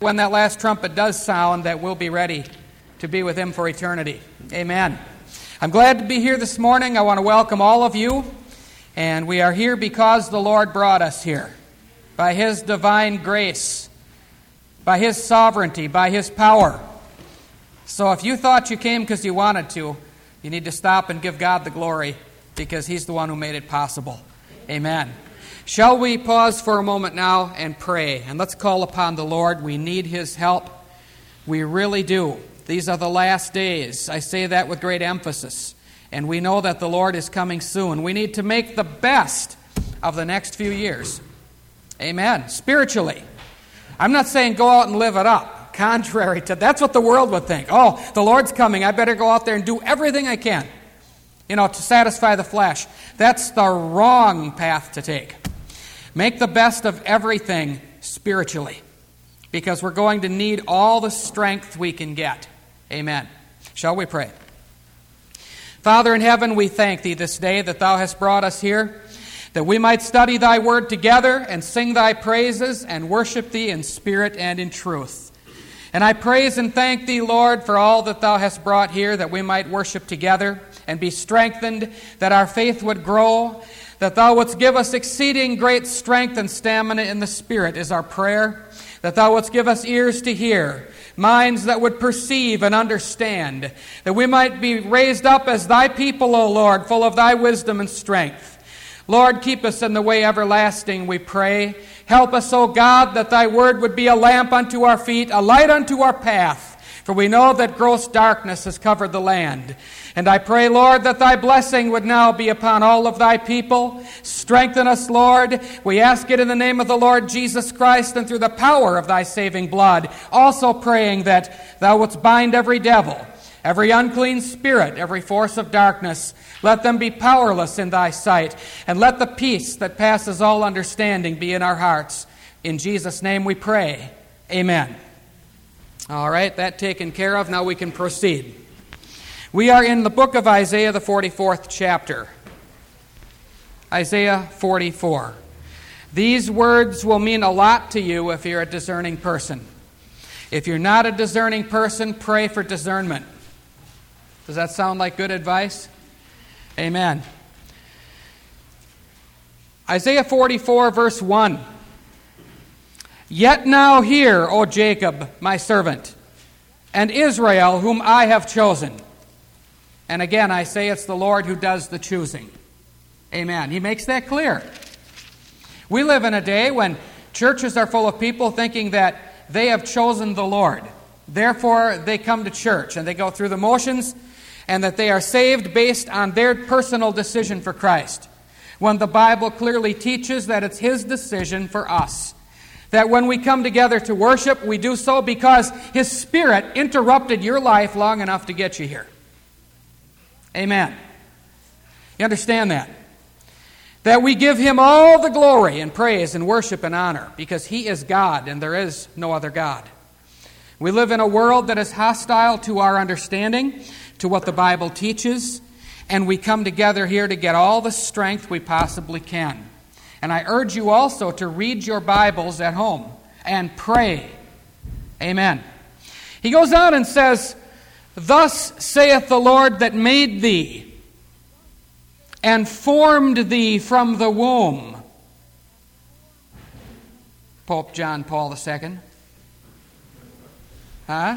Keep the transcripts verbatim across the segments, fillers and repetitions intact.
When that last trumpet does sound, that we'll be ready to be with Him for eternity. Amen. I'm glad to be here this morning. I want to welcome all of you. And we are here because the Lord brought us here. By His divine grace, by His sovereignty, by His power. So if you thought you came because you wanted to, you need to stop and give God the glory, because He's the one who made it possible. Amen. Shall we pause for a moment now and pray? And let's call upon the Lord. We need His help. We really do. These are the last days. I say that with great emphasis. And we know that the Lord is coming soon. We need to make the best of the next few years. Amen. Spiritually. I'm not saying go out and live it up. Contrary to, that's what the world would think. Oh, the Lord's coming. I better go out there and do everything I can, you know, to satisfy the flesh. That's the wrong path to take. Make the best of everything spiritually, because we're going to need all the strength we can get. Amen. Shall we pray? Father in heaven, we thank Thee this day that Thou hast brought us here, that we might study Thy word together and sing Thy praises and worship Thee in spirit and in truth. And I praise and thank Thee, Lord, for all that Thou hast brought here, that we might worship together and be strengthened, that our faith would grow, that Thou wouldst give us exceeding great strength and stamina in the Spirit is our prayer, that Thou wouldst give us ears to hear, minds that would perceive and understand, that we might be raised up as Thy people, O Lord, full of Thy wisdom and strength. Lord, keep us in the way everlasting, we pray. Help us, O God, that Thy word would be a lamp unto our feet, a light unto our path. For we know that gross darkness has covered the land. And I pray, Lord, that Thy blessing would now be upon all of Thy people. Strengthen us, Lord. We ask it in the name of the Lord Jesus Christ and through the power of Thy saving blood. Also praying that Thou wouldst bind every devil, every unclean spirit, every force of darkness. Let them be powerless in Thy sight. And let the peace that passes all understanding be in our hearts. In Jesus' name we pray. Amen. All right, that taken care of. Now we can proceed. We are in the book of Isaiah, the forty-fourth chapter. Isaiah forty-four. These words will mean a lot to you if you're a discerning person. If you're not a discerning person, pray for discernment. Does that sound like good advice? Amen. Isaiah forty-four, verse one. Yet now hear, O Jacob, my servant, and Israel, whom I have chosen. And again, I say it's the Lord who does the choosing. Amen. He makes that clear. We live in a day when churches are full of people thinking that they have chosen the Lord. Therefore, they come to church and they go through the motions, and that they are saved based on their personal decision for Christ. When the Bible clearly teaches that it's His decision for us. That when we come together to worship, we do so because His Spirit interrupted your life long enough to get you here. Amen. You understand that? That we give Him all the glory and praise and worship and honor because He is God and there is no other God. We live in a world that is hostile to our understanding, to what the Bible teaches, and we come together here to get all the strength we possibly can. And I urge you also to read your Bibles at home and pray. Amen. He goes on and says, Thus saith the Lord that made thee and formed thee from the womb. Pope John Paul the Second. Huh?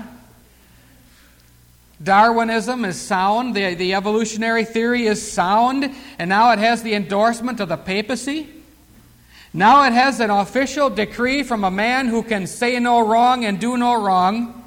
Darwinism is sound. The, the evolutionary theory is sound. And now it has the endorsement of the papacy. Now it has an official decree from a man who can say no wrong and do no wrong.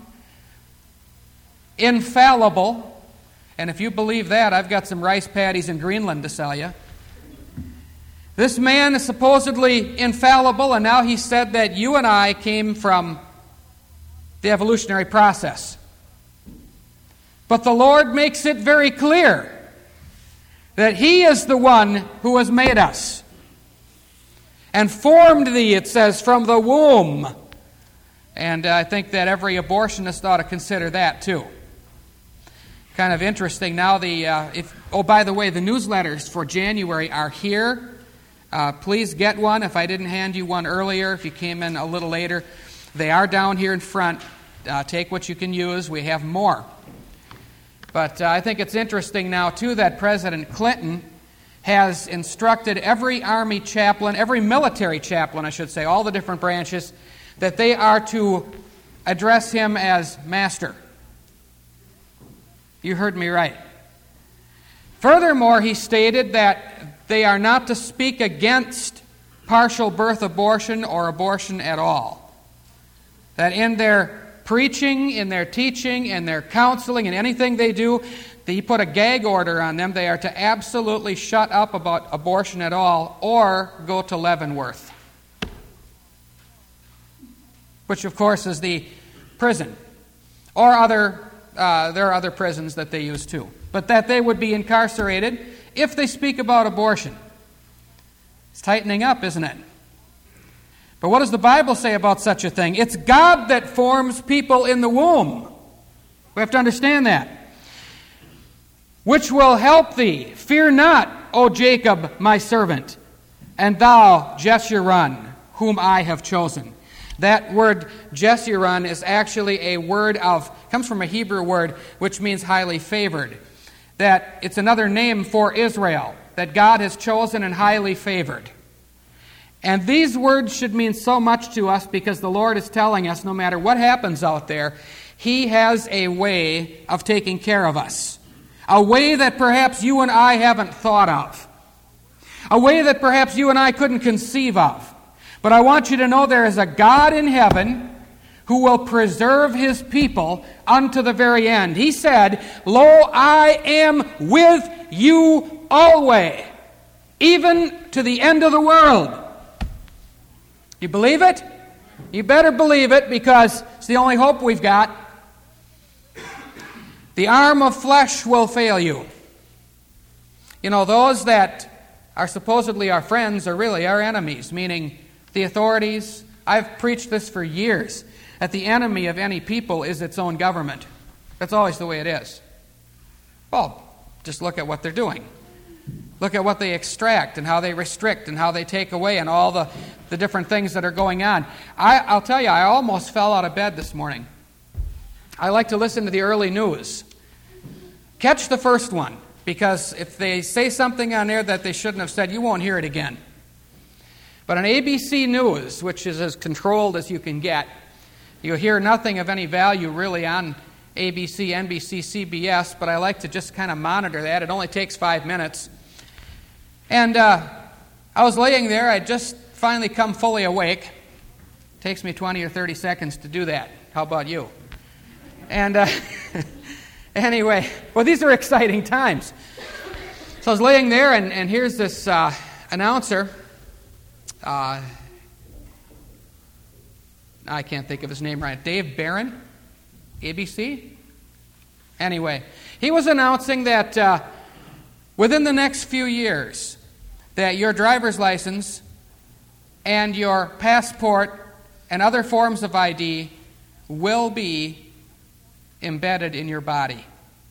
Infallible. And if you believe that, I've got some rice paddies in Greenland to sell you. This man is supposedly infallible, and now he said that you and I came from the evolutionary process. But the Lord makes it very clear that He is the one who has made us. And formed thee, it says, from the womb. And I think that every abortionist ought to consider that too. Kind of interesting. Now the, uh, if oh, by the way, the newsletters for January are here. Uh, please get one if I didn't hand you one earlier, if you came in a little later. They are down here in front. Uh, take what you can use. We have more. But uh, I think it's interesting now, too, that President Clinton has instructed every Army chaplain, every military chaplain, I should say, all the different branches, that they are to address him as master. You heard me right. Furthermore, he stated that they are not to speak against partial birth abortion or abortion at all. That in their preaching, in their teaching, in their counseling, in anything they do, he put a gag order on them. They are to absolutely shut up about abortion at all or go to Leavenworth, which of course is the prison, or other, uh, there are other prisons that they use too. But that they would be incarcerated if they speak about abortion. It's tightening up, isn't it? But what does the Bible say about such a thing? It's God that forms people in the womb. We have to understand that. Which will help thee. Fear not, O Jacob, my servant, and thou, Jeshurun, whom I have chosen. That word Jeshurun is actually a word of, comes from a Hebrew word which means highly favored. That it's another name for Israel, that God has chosen and highly favored. And these words should mean so much to us because the Lord is telling us no matter what happens out there, He has a way of taking care of us. A way that perhaps you and I haven't thought of. A way that perhaps you and I couldn't conceive of. But I want you to know there is a God in heaven who will preserve His people unto the very end. He said, Lo, I am with you always, even to the end of the world. You believe it? You better believe it because it's the only hope we've got. The arm of flesh will fail you. You know, those that are supposedly our friends are really our enemies, meaning the authorities. I've preached this for years, that the enemy of any people is its own government. That's always the way it is. Well, just look at what they're doing. Look at what they extract and how they restrict and how they take away and all the, the different things that are going on. I, I'll tell you, I almost fell out of bed this morning. I like to listen to the early news. Catch the first one, because if they say something on there that they shouldn't have said, you won't hear it again. But on A B C News, which is as controlled as you can get, you'll hear nothing of any value really on A B C, N B C, C B S, but I like to just kind of monitor that. It only takes five minutes. And uh, I was laying there. I'd just finally come fully awake. It takes me twenty or thirty seconds to do that. How about you? And uh, anyway, well, these are exciting times. So I was laying there, and, and here's this uh, announcer. Uh, I can't think of his name right. Dave Barron, A B C? Anyway, he was announcing that uh, within the next few years, that your driver's license and your passport and other forms of I D will be embedded in your body.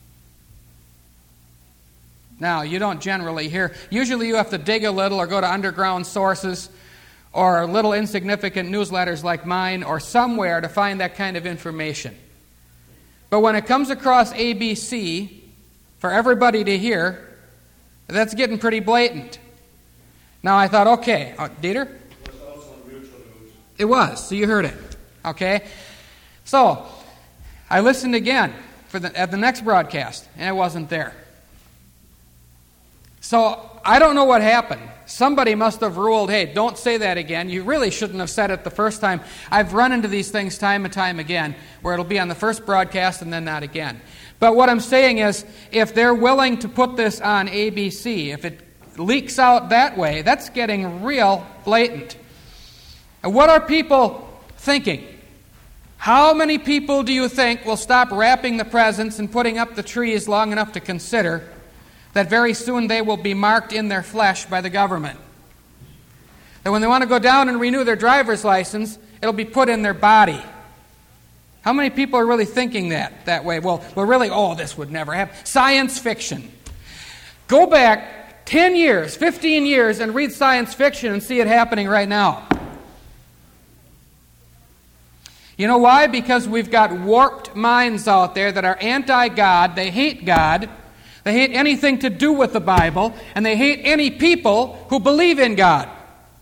Now, you don't generally hear, usually you have to dig a little or go to underground sources or little insignificant newsletters like mine or somewhere to find that kind of information. But when it comes across A B C, for everybody to hear, that's getting pretty blatant. Now I thought, okay, uh, Dieter? It was also on Mutual News. It was, so you heard it. Okay? So, I listened again for the, at the next broadcast, and it wasn't there. So, I don't know what happened. Somebody must have ruled, hey, don't say that again. You really shouldn't have said it the first time. I've run into these things time and time again, where it'll be on the first broadcast and then not again. But what I'm saying is, if they're willing to put this on A B C, if it leaks out that way, that's getting real blatant. And what are people thinking? How many people do you think will stop wrapping the presents and putting up the trees long enough to consider that very soon they will be marked in their flesh by the government? That when they want to go down and renew their driver's license, it'll be put in their body. How many people are really thinking that that way? Well, well, really, oh, this would never happen. Science fiction. Go back ten years, fifteen years, and read science fiction and see it happening right now. You know why? Because we've got warped minds out there that are anti-God. They hate God. They hate anything to do with the Bible. And they hate any people who believe in God.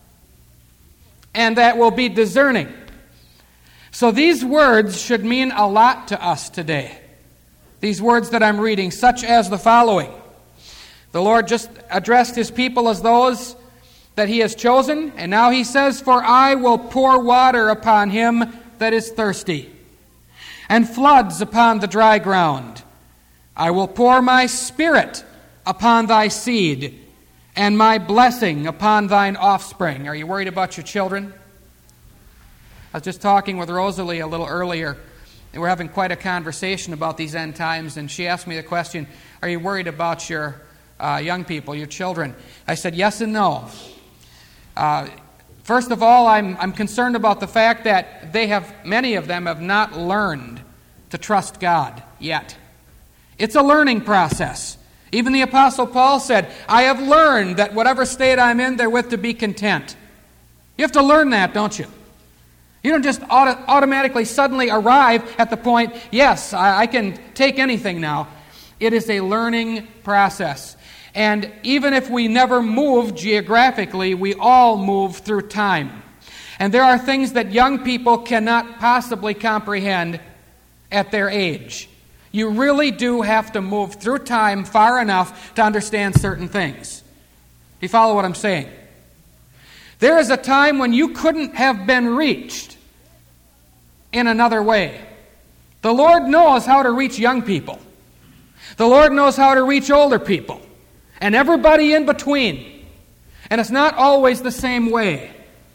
And that will be discerning. So these words should mean a lot to us today. These words that I'm reading, such as the following. The Lord just addressed His people as those that He has chosen. And now He says, "For I will pour water upon him that is thirsty, and floods upon the dry ground. I will pour my Spirit upon thy seed, and my blessing upon thine offspring." Are you worried about your children? I was just talking with Rosalie a little earlier, and we're having quite a conversation about these end times, and she asked me the question, are you worried about your uh, young people, your children? I said yes and no. Uh, First of all, I'm, I'm concerned about the fact that they have, many of them have not learned to trust God yet. It's a learning process. Even the Apostle Paul said, "I have learned that whatever state I'm in, therewith to be content." You have to learn that, don't you? You don't just auto- automatically suddenly arrive at the point, yes, I, I can take anything now. It is a learning process. And even if we never move geographically, we all move through time. And there are things that young people cannot possibly comprehend at their age. You really do have to move through time far enough to understand certain things. Do you follow what I'm saying? There is a time when you couldn't have been reached in another way. The Lord knows how to reach young people. The Lord knows how to reach older people. And everybody in between. And it's not always the same way.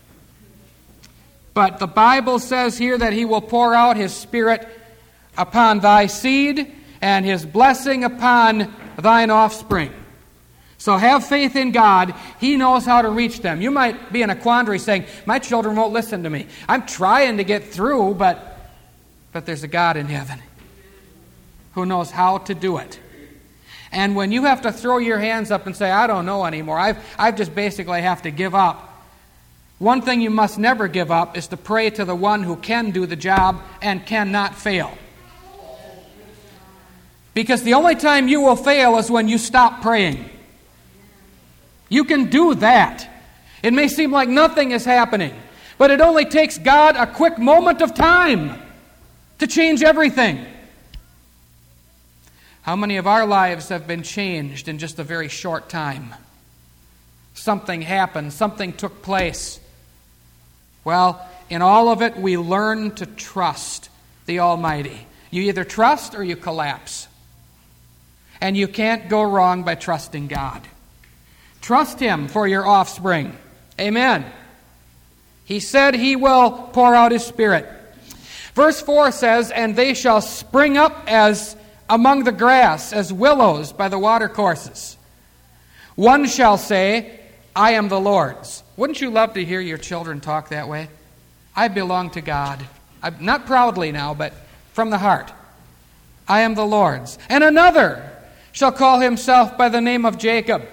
But the Bible says here that He will pour out His Spirit upon thy seed and His blessing upon thine offspring. So have faith in God. He knows how to reach them. You might be in a quandary saying, my children won't listen to me. I'm trying to get through, but, but there's a God in heaven who knows how to do it. And when you have to throw your hands up and say, I don't know anymore, I've, I've just basically have to give up. One thing you must never give up is to pray to the one who can do the job and cannot fail. Because the only time you will fail is when you stop praying. You can do that. It may seem like nothing is happening, but it only takes God a quick moment of time to change everything. How many of our lives have been changed in just a very short time? Something happened, something took place. Well, in all of it, we learn to trust the Almighty. You either trust or you collapse. And you can't go wrong by trusting God. Trust Him for your offspring. Amen. He said He will pour out His Spirit. Verse four says, and they shall spring up as among the grass, as willows by the watercourses. One shall say, I am the Lord's. Wouldn't you love to hear your children talk that way? I belong to God. I'm not proudly now, but from the heart. I am the Lord's. And another shall call himself by the name of Jacob.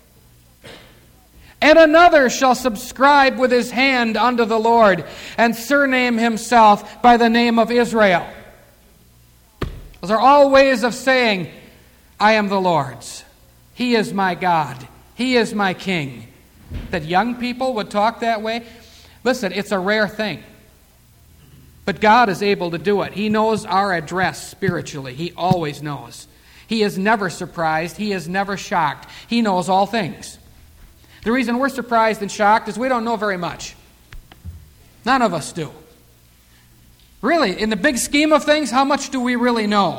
And another shall subscribe with his hand unto the Lord, and surname himself by the name of Israel. Those are all ways of saying, I am the Lord's. He is my God. He is my King. That young people would talk that way, listen, it's a rare thing. But God is able to do it. He knows our address spiritually. He always knows. He is never surprised. He is never shocked. He knows all things. The reason we're surprised and shocked is we don't know very much. None of us do. Really, in the big scheme of things, how much do we really know?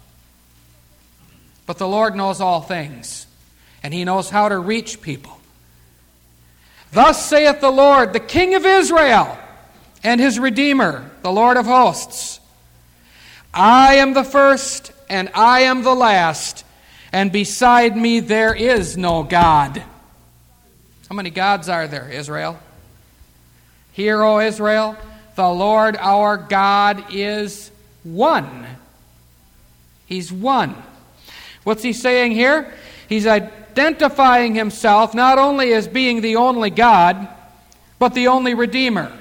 But the Lord knows all things, and He knows how to reach people. Thus saith the Lord, the King of Israel, and His Redeemer, the Lord of hosts. I am the first, and I am the last, and beside me there is no God. How many gods are there, Israel? Hear, O Israel, the Lord our God is one. He's one. What's He saying here? He's identifying Himself not only as being the only God, but the only Redeemer.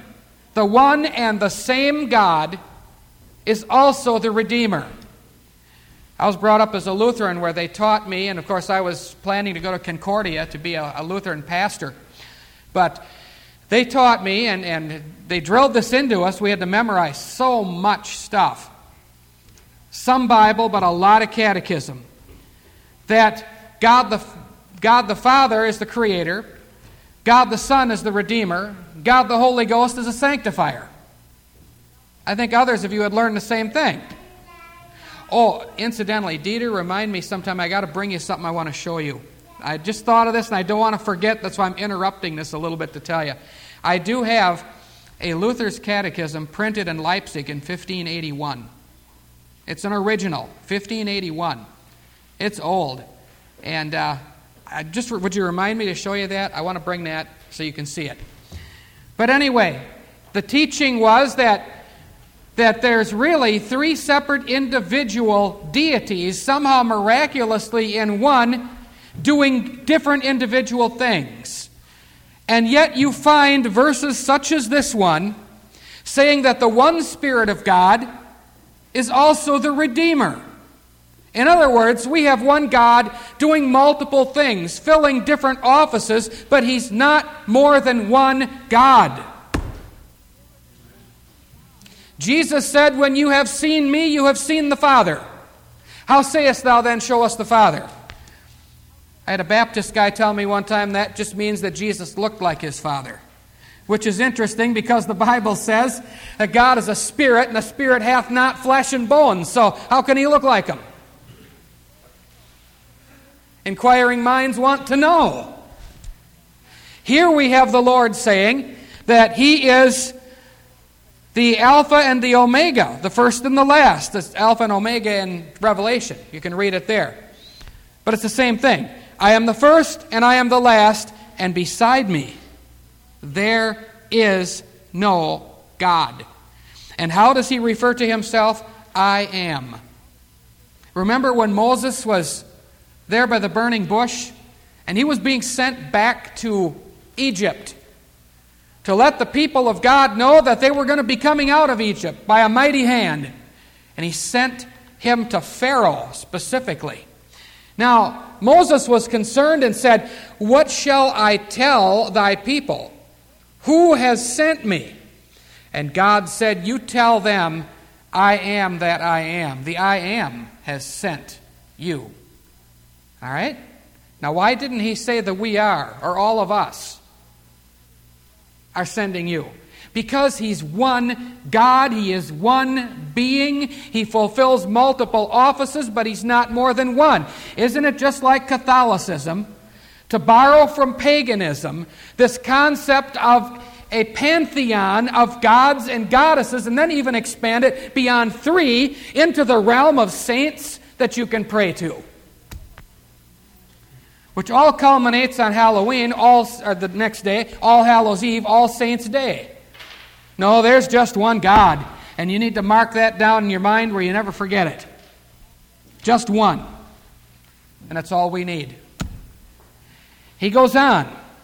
the one and the same God is also the Redeemer. I was brought up as a Lutheran where they taught me, and of course I was planning to go to Concordia to be a, a Lutheran pastor. But they taught me, and, and they drilled this into us. We had to memorize so much stuff. Some Bible, but a lot of catechism. That God the, God the Father is the Creator, God the Son is the Redeemer, God the Holy Ghost is a sanctifier. I think others of you had learned the same thing. Oh, incidentally, Dieter, remind me sometime. I got to bring you something I want to show you. I just thought of this, and I don't want to forget. That's why I'm interrupting this a little bit to tell you. I do have a Luther's Catechism printed in Leipzig in fifteen eighty-one. It's an original, fifteen eighty-one. It's old. And uh, I just would you remind me to show you that? I want to bring that so you can see it. But anyway, the teaching was that that there's really three separate individual deities, somehow miraculously in one, doing different individual things. And yet you find verses such as this one saying that the one Spirit of God is also the Redeemer. In other words, we have one God doing multiple things, filling different offices, but He's not more than one God. Jesus said, "When you have seen me, you have seen the Father. How sayest thou then, show us the Father?" I had a Baptist guy tell me one time that just means that Jesus looked like His Father, which is interesting because the Bible says that God is a spirit, and the spirit hath not flesh and bones. So how can He look like Him? Inquiring minds want to know. Here we have the Lord saying that He is the Alpha and the Omega, the first and the last. It's Alpha and Omega in Revelation. You can read it there. But it's the same thing. I am the first and I am the last, and beside me there is no God. And how does He refer to Himself? I am. Remember when Moses was there by the burning bush, and he was being sent back to Egypt to let the people of God know that they were going to be coming out of Egypt by a mighty hand. And He sent him to Pharaoh specifically. Now, Moses was concerned and said, "What shall I tell thy people? Who has sent me?" And God said, "You tell them, I am that I am. The I am has sent you." All right? Now, why didn't He say the we are, or all of us are sending you? Because He's one God. He is one being. He fulfills multiple offices, but He's not more than one. Isn't it just like Catholicism, to borrow from paganism, this concept of a pantheon of gods and goddesses, and then even expand it beyond three into the realm of saints that you can pray to? Which all culminates on Halloween, all or the next day, All Hallows Eve, All Saints Day. No, there's just one God, and you need to mark that down in your mind where you never forget it. Just one. And that's all we need. He goes on.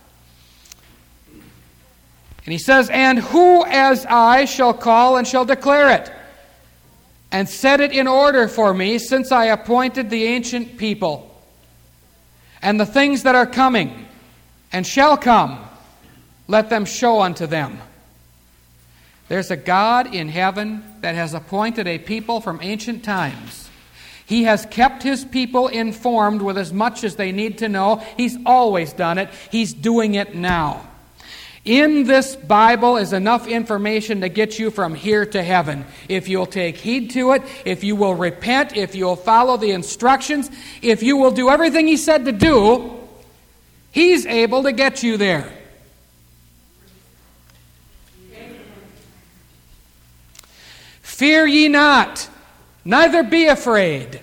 And he says, "And who as I shall call and shall declare it, and set it in order for me, since I appointed the ancient people, and the things that are coming and shall come, let them show unto them." There's a God in heaven that has appointed a people from ancient times. He has kept His people informed with as much as they need to know. He's always done it. He's doing it now. In this Bible is enough information to get you from here to heaven. If you'll take heed to it, if you will repent, if you'll follow the instructions, if you will do everything He said to do, He's able to get you there. "Fear ye not, neither be afraid.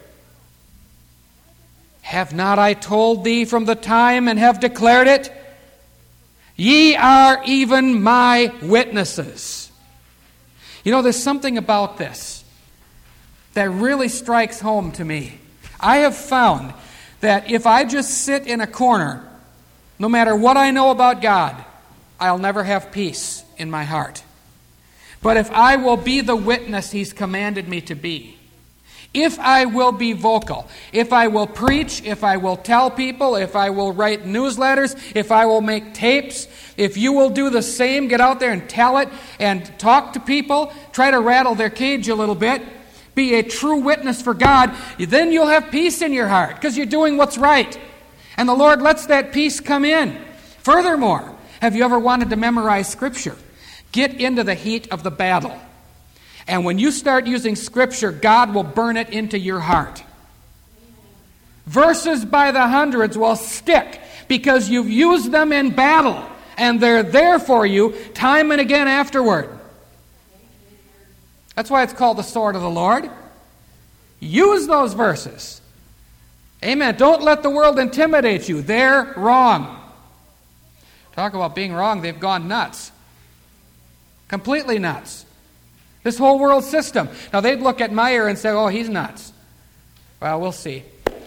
Have not I told thee from the time, and have declared it? Ye are even my witnesses." You know, there's something about this that really strikes home to me. I have found that if I just sit in a corner, no matter what I know about God, I'll never have peace in my heart. But if I will be the witness He's commanded me to be, if I will be vocal, if I will preach, if I will tell people, if I will write newsletters, if I will make tapes, if you will do the same, get out there and tell it and talk to people, try to rattle their cage a little bit, be a true witness for God, then you'll have peace in your heart because you're doing what's right. And the Lord lets that peace come in. Furthermore, have you ever wanted to memorize Scripture? Get into the heat of the battle. And when you start using Scripture, God will burn it into your heart. Verses by the hundreds will stick because you've used them in battle, and they're there for you time and again afterward. That's why it's called the sword of the Lord. Use those verses. Amen. Don't let the world intimidate you. They're wrong. Talk about being wrong. They've gone nuts. Completely nuts. This whole world system. Now, they'd look at Meyer and say, oh, he's nuts. Well, we'll see.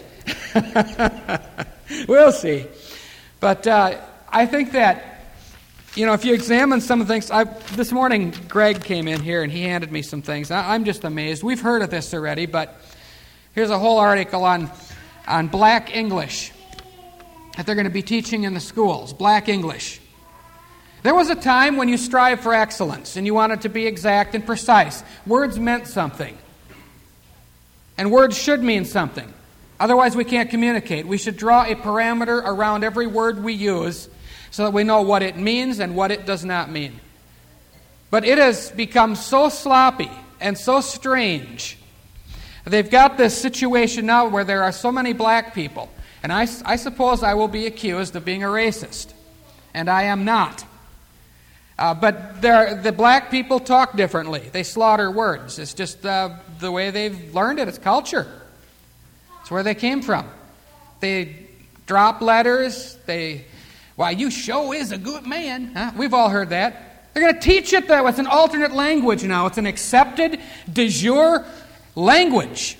We'll see. But uh, I think that, you know, if you examine some of the things, I, this morning Greg came in here and he handed me some things. I, I'm just amazed. We've heard of this already, but here's a whole article on, on black English that they're going to be teaching in the schools. Black English. There was a time when you strived for excellence and you wanted to be exact and precise. Words meant something. And words should mean something. Otherwise, we can't communicate. We should draw a parameter around every word we use so that we know what it means and what it does not mean. But it has become so sloppy and so strange. They've got this situation now where there are so many black people. And I, I suppose I will be accused of being a racist. And I am not. Uh, but the black people talk differently. They slaughter words. It's just uh, the way they've learned it. It's culture. It's where they came from. They drop letters. They, why, you sure is a good man. Huh? We've all heard that. They're going to teach it that way. It's an alternate language now. It's an accepted de jure language.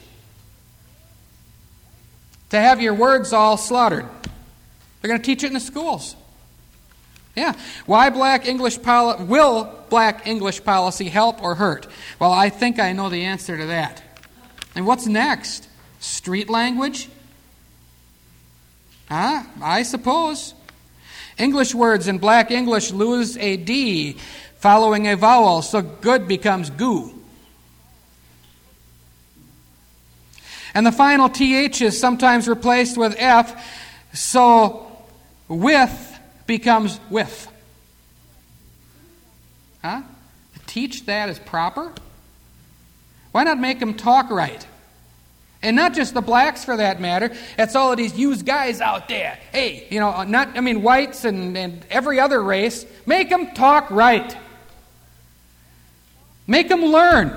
To have your words all slaughtered. They're going to teach it in the schools. Yeah. Why black English poli- will black English policy help or hurt? Well, I think I know the answer to that. And what's next? Street language? Huh? I suppose. English words in black English lose a D following a vowel, so good becomes goo. And the final T H is sometimes replaced with F, so with becomes with. Huh? To teach that is proper? Why not make them talk right? And not just the blacks for that matter. It's all of these used guys out there. Hey, you know, not, I mean, whites and, and every other race. Make them talk right. Make them learn.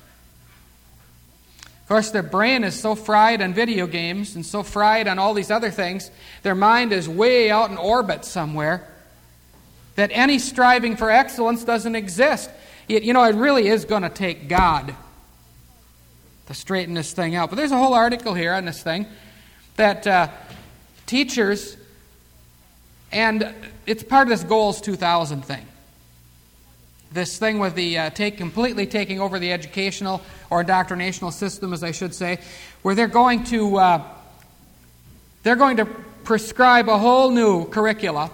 Of course, their brain is so fried on video games and so fried on all these other things, their mind is way out in orbit somewhere, that any striving for excellence doesn't exist. It, you know, it really is going to take God to straighten this thing out. But there's a whole article here on this thing that uh, teachers, and it's part of this Goals two thousand thing. This thing with the uh, take completely taking over the educational or indoctrinational system, as I should say, where they're going to uh, they're going to prescribe a whole new curricula,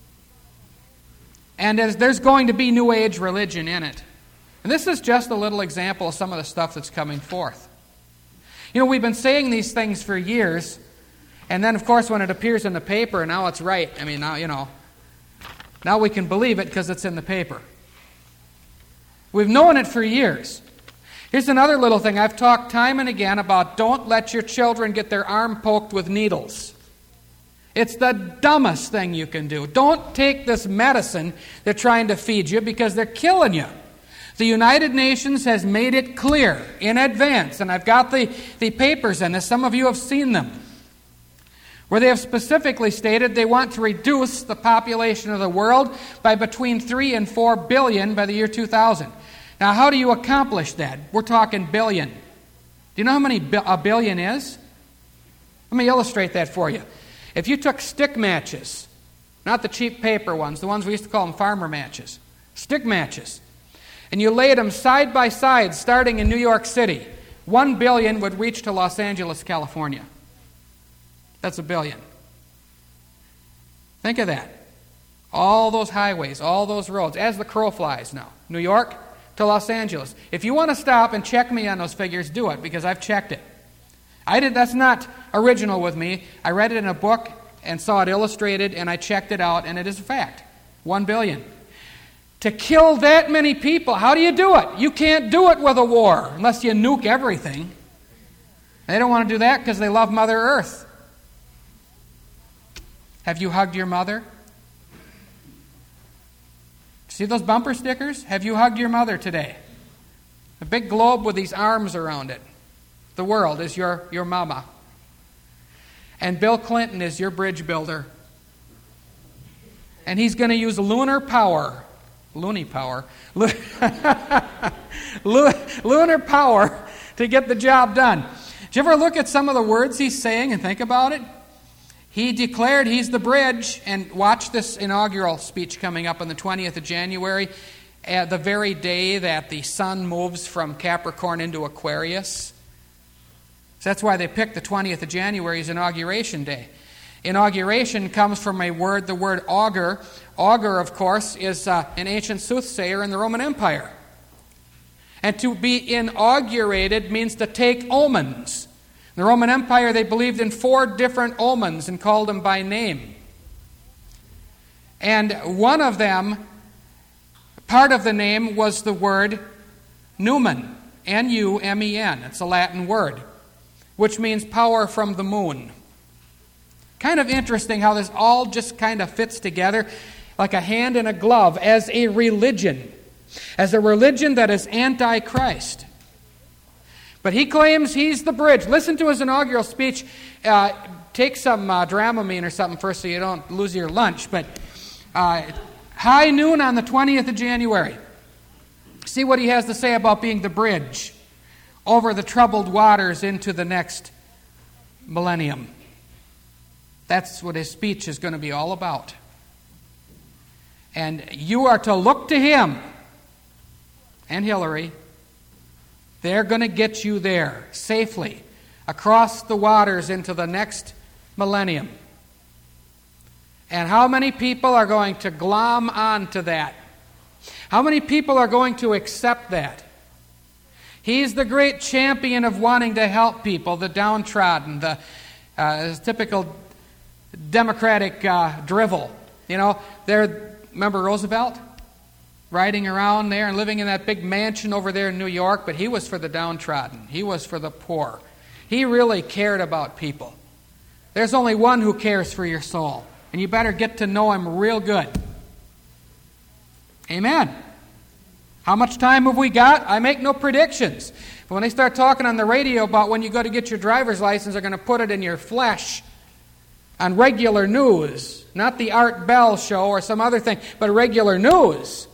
and as there's going to be New Age religion in it. And this is just a little example of some of the stuff that's coming forth. You know, we've been saying these things for years, and then, of course, when it appears in the paper, now it's right. I mean, now, you know, now we can believe it because it's in the paper. We've known it for years. Here's another little thing. I've talked time and again about don't let your children get their arm poked with needles. It's the dumbest thing you can do. Don't take this medicine they're trying to feed you because they're killing you. The United Nations has made it clear in advance, and I've got the, the papers in this. Some of you have seen them, where they have specifically stated they want to reduce the population of the world by between three and four billion by the year two thousand. Now, how do you accomplish that? We're talking billion. Do you know how many bi- a billion is? Let me illustrate that for you. If you took stick matches, not the cheap paper ones, the ones we used to call them farmer matches, stick matches, and you laid them side by side, starting in New York City, one billion would reach to Los Angeles, California. That's a billion. Think of that. All those highways, all those roads, as the crow flies now. New York to Los Angeles. If you want to stop and check me on those figures, do it, because I've checked it. I did. That's not original with me. I read it in a book and saw it illustrated, and I checked it out, and it is a fact. One billion. To kill that many people, how do you do it? You can't do it with a war unless you nuke everything. They don't want to do that because they love Mother Earth. Have you hugged your mother? See those bumper stickers? Have you hugged your mother today? A big globe with these arms around it. The world is your, your mama. And Bill Clinton is your bridge builder. And he's going to use lunar power. Loony power. Lunar power to get the job done. Did you ever look at some of the words he's saying and think about it? He declared he's the bridge, and watch this inaugural speech coming up on the twentieth of January, at the very day that the sun moves from Capricorn into Aquarius. So that's why they picked the twentieth of January as Inauguration Day. Inauguration comes from a word, the word augur. Augur, of course, is uh, an ancient soothsayer in the Roman Empire. And to be inaugurated means to take omens. In the Roman Empire, they believed in four different omens and called them by name. And one of them, part of the name, was the word numen, N U M E N. It's a Latin word, which means power from the moon. Kind of interesting how this all just kind of fits together like a hand in a glove as a religion, as a religion that is anti-Christ. But he claims he's the bridge. Listen to his inaugural speech. Uh, take some uh, Dramamine or something first so you don't lose your lunch. But uh, high noon on the twentieth of January. See what he has to say about being the bridge over the troubled waters into the next millennium. That's what his speech is going to be all about. And you are to look to him and Hillary. They're going to get you there safely across the waters into the next millennium. And how many people are going to glom onto that? How many people are going to accept that? He's the great champion of wanting to help people, the downtrodden, the uh, typical Democratic uh, drivel. You know, they're, remember Roosevelt? Riding around there and living in that big mansion over there in New York, but he was for the downtrodden. He was for the poor. He really cared about people. There's only one who cares for your soul, and you better get to know him real good. Amen. How much time have we got? I make no predictions. But when they start talking on the radio about when you go to get your driver's license, they're going to put it in your flesh on regular news, not the Art Bell show or some other thing, but regular news,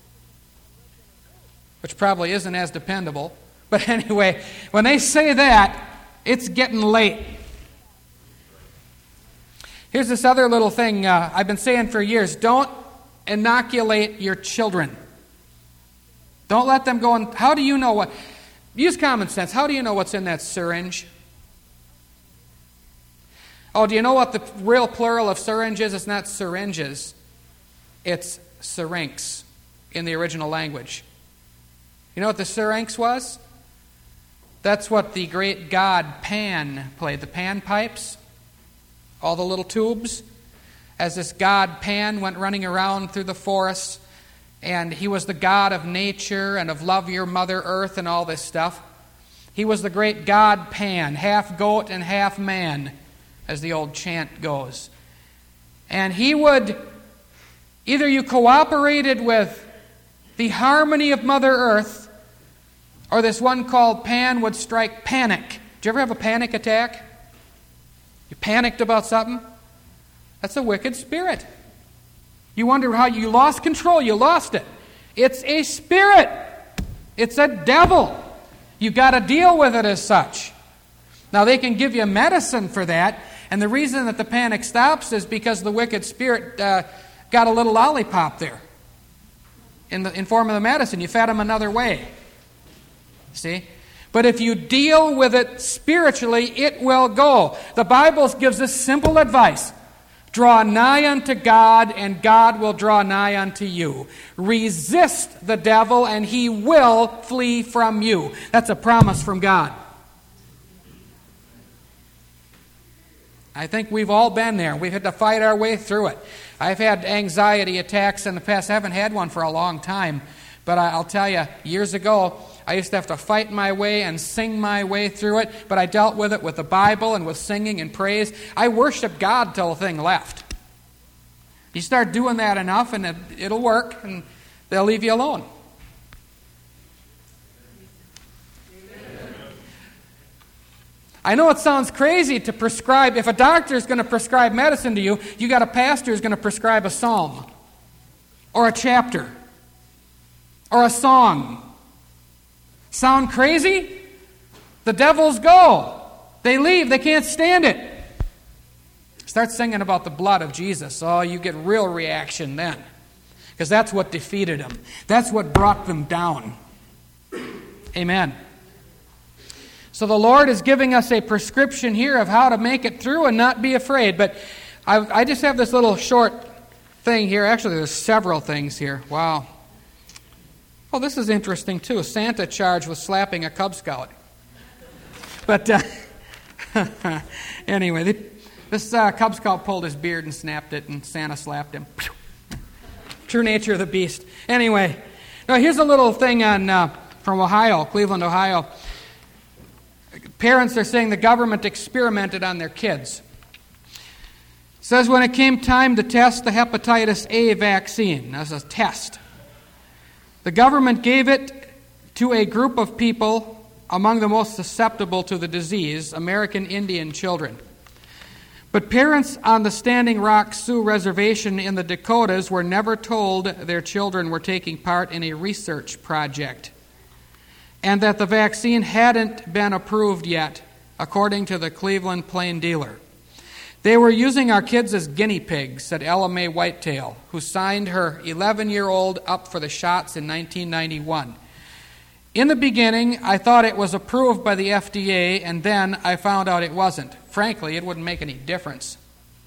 which probably isn't as dependable. But anyway, when they say that, it's getting late. Here's this other little thing uh, I've been saying for years. Don't inoculate your children. Don't let them go and... How do you know what... Use common sense. How do you know what's in that syringe? Oh, do you know what the real plural of syringe is? It's not syringes. It's syrinx in the original language. You know what the syrinx was? That's what the great god Pan played. The Pan pipes, all the little tubes. As this god Pan went running around through the forests, and he was the god of nature and of love your Mother Earth and all this stuff. He was the great god Pan, half goat and half man, as the old chant goes. And he would, either you cooperated with the harmony of Mother Earth, or this one called Pan would strike panic. Did you ever have a panic attack? You panicked about something? That's a wicked spirit. You wonder how you lost control. You lost it. It's a spirit. It's a devil. You've got to deal with it as such. Now, they can give you medicine for that, and the reason that the panic stops is because the wicked spirit uh, got a little lollipop there. in the in form of the medicine. You fed them another way. See? But if you deal with it spiritually, it will go. The Bible gives us simple advice. Draw nigh unto God, and God will draw nigh unto you. Resist the devil, and he will flee from you. That's a promise from God. I think we've all been there. We've had to fight our way through it. I've had anxiety attacks in the past. I haven't had one for a long time. But I'll tell you, years ago, I used to have to fight my way and sing my way through it, but I dealt with it with the Bible and with singing and praise. I worshiped God till the thing left. You start doing that enough and it, it'll work, and they'll leave you alone. Amen. I know it sounds crazy to prescribe. If a doctor is going to prescribe medicine to you, you got a pastor who's going to prescribe a psalm or a chapter or a song. Sound crazy? The devils go. They leave. They can't stand it. Start singing about the blood of Jesus. Oh, you get real reaction then. Because that's what defeated them. That's what brought them down. Amen. So the Lord is giving us a prescription here of how to make it through and not be afraid. But I, I just have this little short thing here. Actually, there's several things here. Wow. Oh, this is interesting, too. Santa charged with slapping a Cub Scout. But uh, anyway, the, this uh, Cub Scout pulled his beard and snapped it, and Santa slapped him. True nature of the beast. Anyway, now here's a little thing on uh, from Ohio, Cleveland, Ohio. Parents are saying the government experimented on their kids. It says when it came time to test the hepatitis A vaccine as a test, the government gave it to a group of people among the most susceptible to the disease, American Indian children. But parents on the Standing Rock Sioux Reservation in the Dakotas were never told their children were taking part in a research project and that the vaccine hadn't been approved yet, according to the Cleveland Plain Dealer. They were using our kids as guinea pigs, said Ella Mae Whitetail, who signed her eleven-year-old up for the shots in nineteen ninety-one. In the beginning, I thought it was approved by the F D A, and then I found out it wasn't. Frankly, it wouldn't make any difference.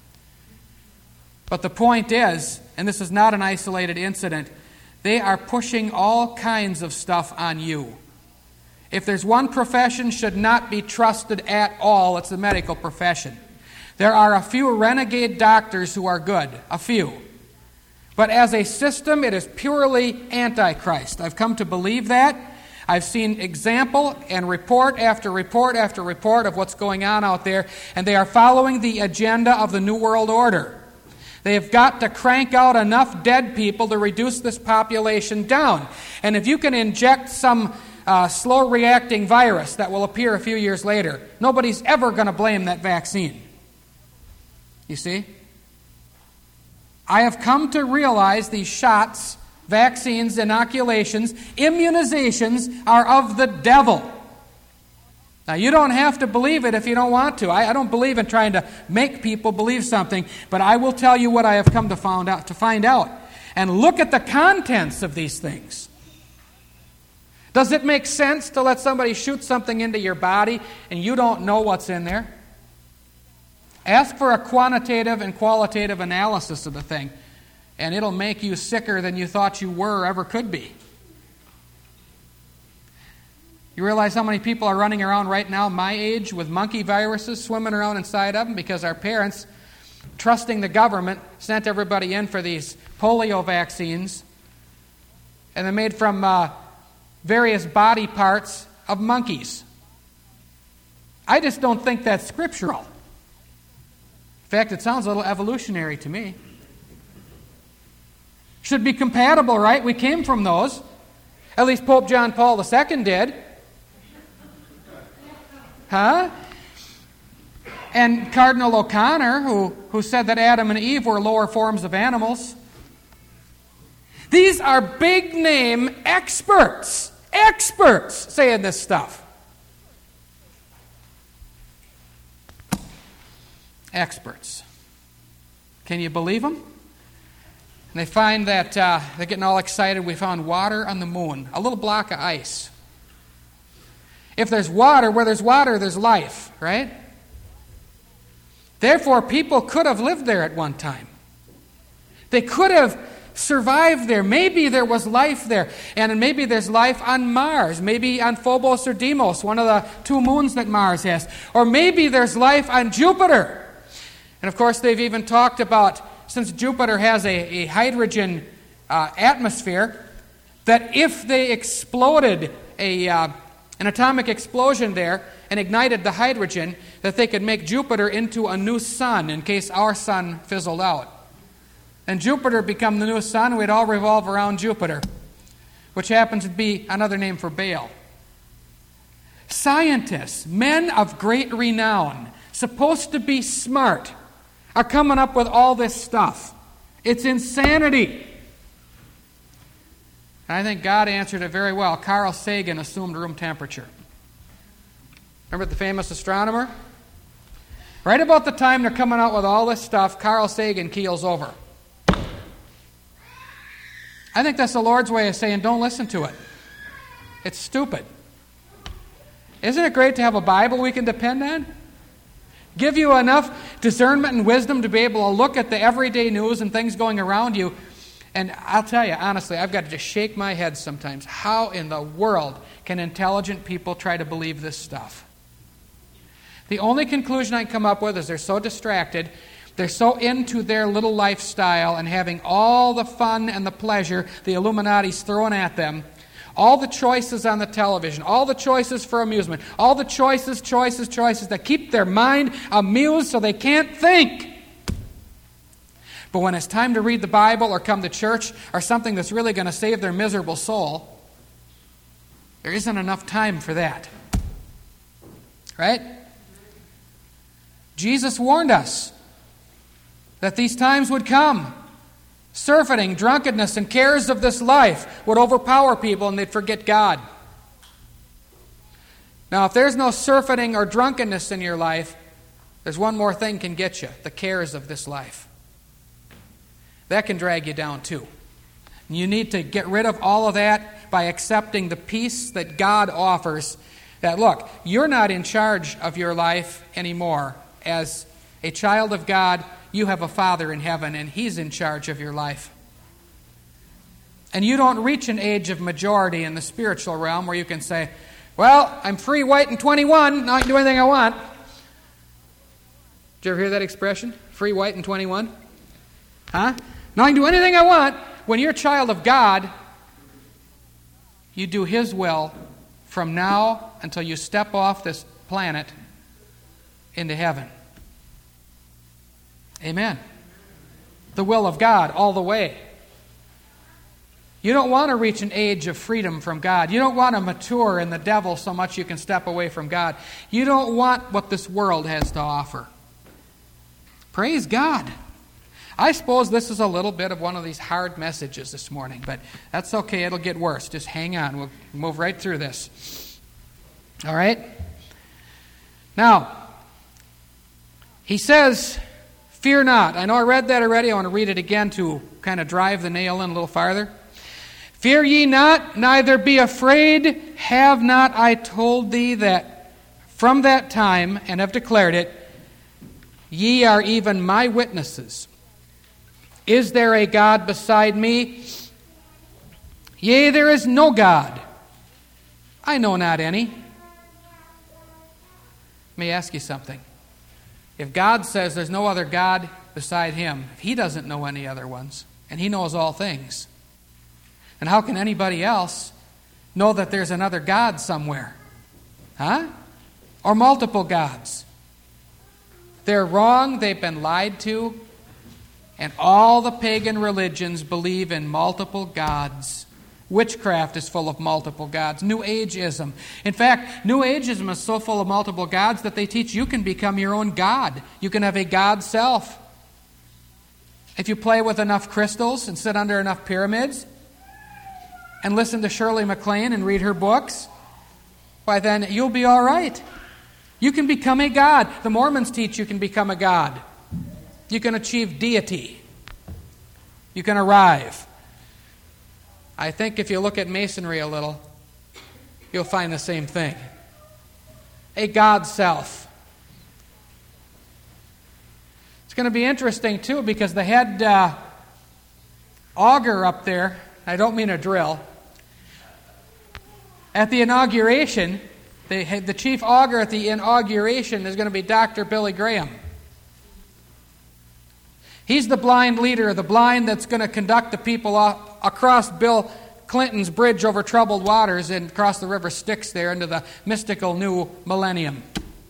But the point is, and this is not an isolated incident, they are pushing all kinds of stuff on you. If there's one profession should not be trusted at all, it's the medical profession. There are a few renegade doctors who are good, a few. But as a system, it is purely antichrist. I've come to believe that. I've seen example and report after report after report of what's going on out there, and they are following the agenda of the New World Order. They have got to crank out enough dead people to reduce this population down. And if you can inject some uh, slow-reacting virus that will appear a few years later, nobody's ever going to blame that vaccine. You see? I have come to realize these shots, vaccines, inoculations, immunizations are of the devil. Now, you don't have to believe it if you don't want to. I, I don't believe in trying to make people believe something, but I will tell you what I have come to find out. To find out. And look at the contents of these things. Does it make sense to let somebody shoot something into your body and you don't know what's in there? Ask for a quantitative and qualitative analysis of the thing, and it'll make you sicker than you thought you were or ever could be. You realize how many people are running around right now, my age, with monkey viruses swimming around inside of them because our parents, trusting the government, sent everybody in for these polio vaccines, and they're made from uh, various body parts of monkeys. I just don't think that's scriptural. In fact, it sounds a little evolutionary to me. Should be compatible, right? We came from those. At least Pope John Paul the Second did. Huh? And Cardinal O'Connor, who, who said that Adam and Eve were lower forms of animals. These are big-name experts. Experts saying this stuff. Experts. Can you believe them? And they find that uh, they're getting all excited. We found water on the moon, a little block of ice. If there's water, where there's water, there's life, right? Therefore, people could have lived there at one time. They could have survived there. Maybe there was life there. And maybe there's life on Mars. Maybe on Phobos or Deimos, one of the two moons that Mars has. Or maybe there's life on Jupiter. And of course, they've even talked about, since Jupiter has a, a hydrogen uh, atmosphere, that if they exploded a, uh, an atomic explosion there and ignited the hydrogen, that they could make Jupiter into a new sun in case our sun fizzled out. And Jupiter become the new sun, we'd all revolve around Jupiter, which happens to be another name for Baal. Scientists, men of great renown, supposed to be smart, are coming up with all this stuff. It's insanity. And I think God answered it very well. Carl Sagan assumed room temperature. Remember the famous astronomer? Right about the time they're coming out with all this stuff, Carl Sagan keels over. I think that's the Lord's way of saying, don't listen to it. It's stupid. Isn't it great to have a Bible we can depend on? Give you enough discernment and wisdom to be able to look at the everyday news and things going around you. And I'll tell you, honestly, I've got to just shake my head sometimes. How in the world can intelligent people try to believe this stuff? The only conclusion I can come up with is they're so distracted, they're so into their little lifestyle and having all the fun and the pleasure the Illuminati's throwing at them, all the choices on the television, all the choices for amusement, all the choices, choices, choices that keep their mind amused so they can't think. But when it's time to read the Bible or come to church or something that's really going to save their miserable soul, there isn't enough time for that. Right? Jesus warned us that these times would come. Surfeiting, drunkenness, and cares of this life would overpower people and they'd forget God. Now, if there's no surfeiting or drunkenness in your life, there's one more thing can get you, the cares of this life. That can drag you down too. You need to get rid of all of that by accepting the peace that God offers. That, look, you're not in charge of your life anymore. As a child of God, you have a Father in heaven, and He's in charge of your life. And you don't reach an age of majority in the spiritual realm where you can say, well, I'm free, white, and twenty-one. Now I can do anything I want. Did you ever hear that expression? Free, white, and twenty-one? Huh? Now I can do anything I want. When you're a child of God, you do His will from now until you step off this planet into heaven. Amen. The will of God all the way. You don't want to reach an age of freedom from God. You don't want to mature in the devil so much you can step away from God. You don't want what this world has to offer. Praise God. I suppose this is a little bit of one of these hard messages this morning, but that's okay. It'll get worse. Just hang on. We'll move right through this. All right? Now, he says, fear not. I know I read that already. I want to read it again to kind of drive the nail in a little farther. Fear ye not, neither be afraid. Have not I told thee that from that time, and have declared it, ye are even my witnesses. Is there a God beside me? Yea, there is no God. I know not any. Let me ask you something. If God says there's no other God beside Him, if He doesn't know any other ones, and He knows all things, then how can anybody else know that there's another God somewhere? Huh? Or multiple gods? They're wrong. They've been lied to. And all the pagan religions believe in multiple gods. Witchcraft is full of multiple gods. New Ageism. In fact, New Ageism is so full of multiple gods that they teach you can become your own god. You can have a god self. If you play with enough crystals and sit under enough pyramids and listen to Shirley MacLaine and read her books, why then you'll be all right. You can become a god. The Mormons teach you can become a god. You can achieve deity. You can arrive. I think if you look at Masonry a little, you'll find the same thing. A God self. It's going to be interesting, too, because the head uh, augur up there, I don't mean a drill, at the inauguration, the, the chief augur at the inauguration is going to be Doctor Billy Graham. He's the blind leader, the blind that's going to conduct the people across Bill Clinton's bridge over troubled waters and across the river Styx there into the mystical new millennium.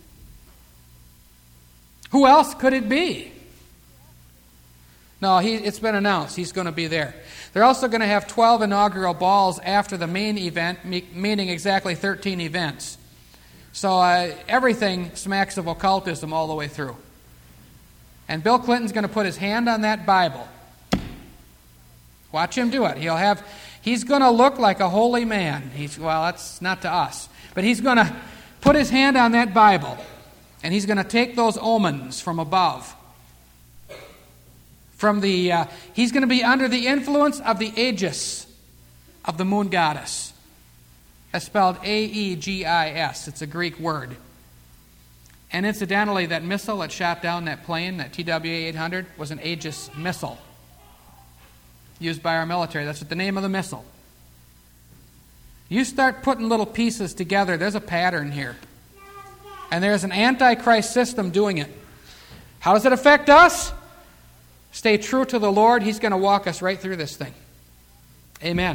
Who else could it be? No, he, it's been announced. He's going to be there. They're also going to have twelve inaugural balls after the main event, meaning exactly thirteen events. So uh, everything smacks of occultism all the way through. And Bill Clinton's going to put his hand on that Bible. Watch him do it. He'll have. He's going to look like a holy man. He's, well, that's not to us. But he's going to put his hand on that Bible, and he's going to take those omens from above. From the, uh, he's going to be under the influence of the aegis of the moon goddess. That's spelled A E G I S. It's a Greek word. And incidentally, that missile that shot down that plane, that T W A eight hundred, was an Aegis missile used by our military. That's what the name of the missile. You start putting little pieces together, there's a pattern here. And there's an antichrist system doing it. How does it affect us? Stay true to the Lord. He's going to walk us right through this thing. Amen.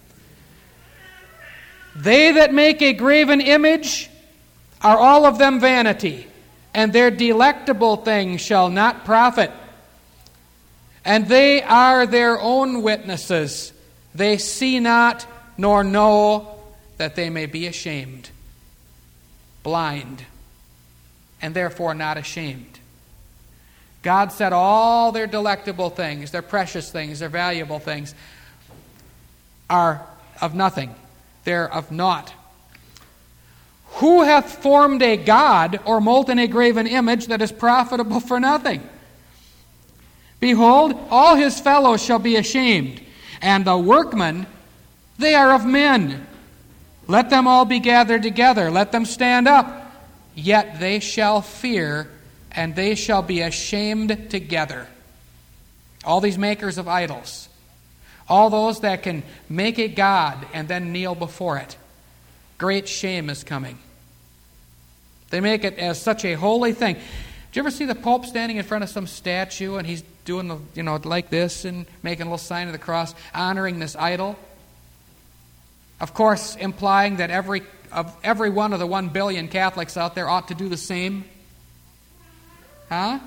They that make a graven image are all of them vanity, and their delectable things shall not profit. And they are their own witnesses. They see not nor know that they may be ashamed. Blind, and therefore not ashamed. God said all their delectable things, their precious things, their valuable things are of nothing. They're of naught. Who hath formed a god or molten a graven image that is profitable for nothing? Behold, all his fellows shall be ashamed, and the workmen, they are of men. Let them all be gathered together, let them stand up, yet they shall fear, and they shall be ashamed together. All these makers of idols, all those that can make a god and then kneel before it, great shame is coming. They make it as such a holy thing. Did you ever see the Pope standing in front of some statue and he's doing, you know, like this and making a little sign of the cross, honoring this idol? Of course, implying that every of every one of the one billion Catholics out there ought to do the same. Huh?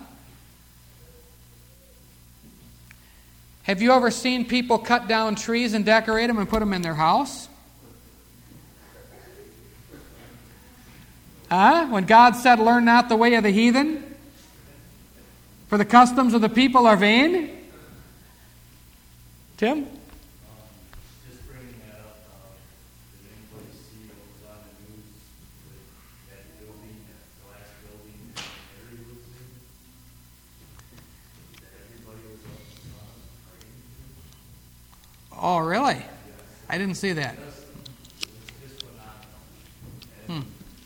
Have you ever seen people cut down trees and decorate them and put them in their house? Huh? When God said, "Learn not the way of the heathen, for the customs of the people are vain." Tim? Oh, really? I didn't see that. Hmm.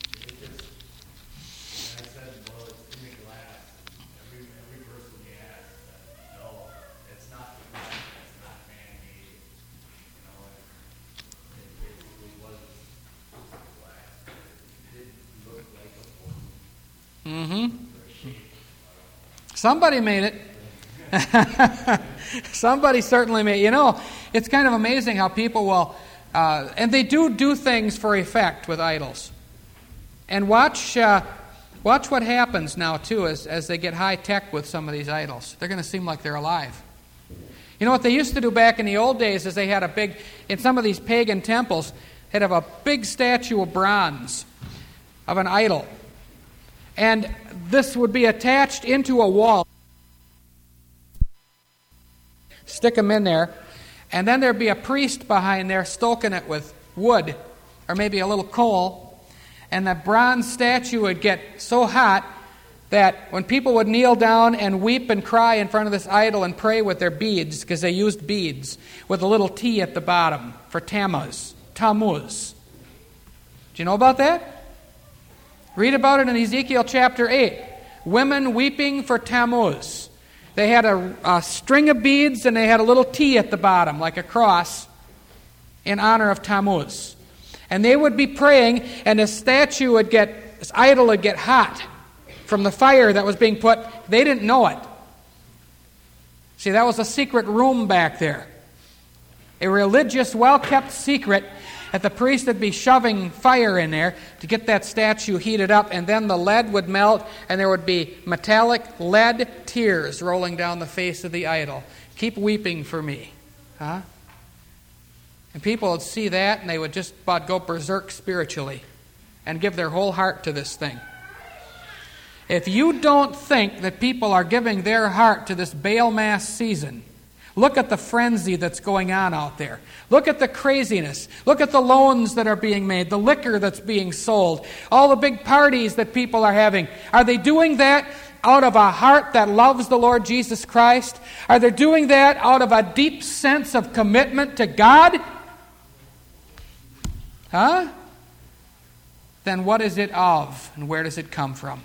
Mm-hmm. Somebody made it. Somebody certainly made it. You know, it's kind of amazing how people will, uh, and they do do things for effect with idols. And watch uh, watch what happens now, too, as, as they get high-tech with some of these idols. They're going to seem like they're alive. You know what they used to do back in the old days is they had a big, in some of these pagan temples, they'd have a big statue of bronze of an idol. And this would be attached into a wall. Stick them in there. And then there'd be a priest behind there stoking it with wood or maybe a little coal. And the bronze statue would get so hot that when people would kneel down and weep and cry in front of this idol and pray with their beads, because they used beads, with a little T at the bottom for Tammuz, Tammuz. Do you know about that? Read about it in Ezekiel chapter eight. Women weeping for Tammuz. They had a, a string of beads and they had a little T at the bottom, like a cross, in honor of Tammuz. And they would be praying, and the statue would get, this idol would get hot from the fire that was being put. They didn't know it. See, that was a secret room back there. A religious, well-kept secret that the priest would be shoving fire in there to get that statue heated up, and then the lead would melt, and there would be metallic lead tears rolling down the face of the idol. Keep weeping for me. Huh? And people would see that, and they would just about go berserk spiritually and give their whole heart to this thing. If you don't think that people are giving their heart to this Baal Mass season, look at the frenzy that's going on out there. Look at the craziness. Look at the loans that are being made, the liquor that's being sold, all the big parties that people are having. Are they doing that out of a heart that loves the Lord Jesus Christ? Are they doing that out of a deep sense of commitment to God? Huh? Then what is it of, and where does it come from?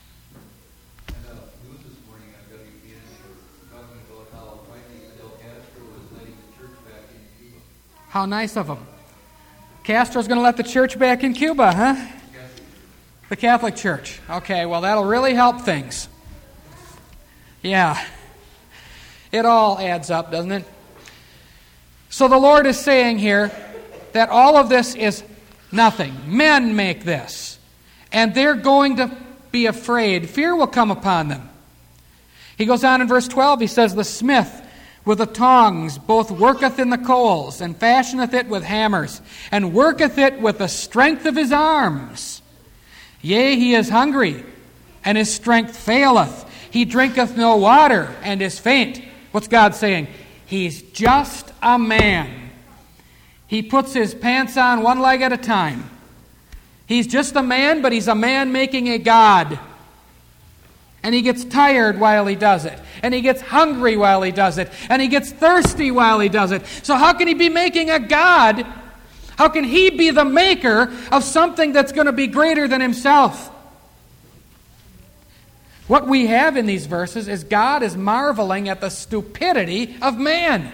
How nice of him. Castro's going to let the church back in Cuba, huh? The Catholic Church. Okay, well, that'll really help things. Yeah. It all adds up, doesn't it? So the Lord is saying here that all of this is nothing. Men make this. And they're going to be afraid. Fear will come upon them. He goes on in verse twelve, he says, the smith with the tongs both worketh in the coals, and fashioneth it with hammers, and worketh it with the strength of his arms. Yea, he is hungry, and his strength faileth. He drinketh no water, and is faint. What's God saying? He's just a man. He puts his pants on one leg at a time. He's just a man, but he's a man making a God. And he gets tired while he does it. And he gets hungry while he does it. And he gets thirsty while he does it. So how can he be making a God? How can he be the maker of something that's going to be greater than himself? What we have in these verses is God is marveling at the stupidity of man.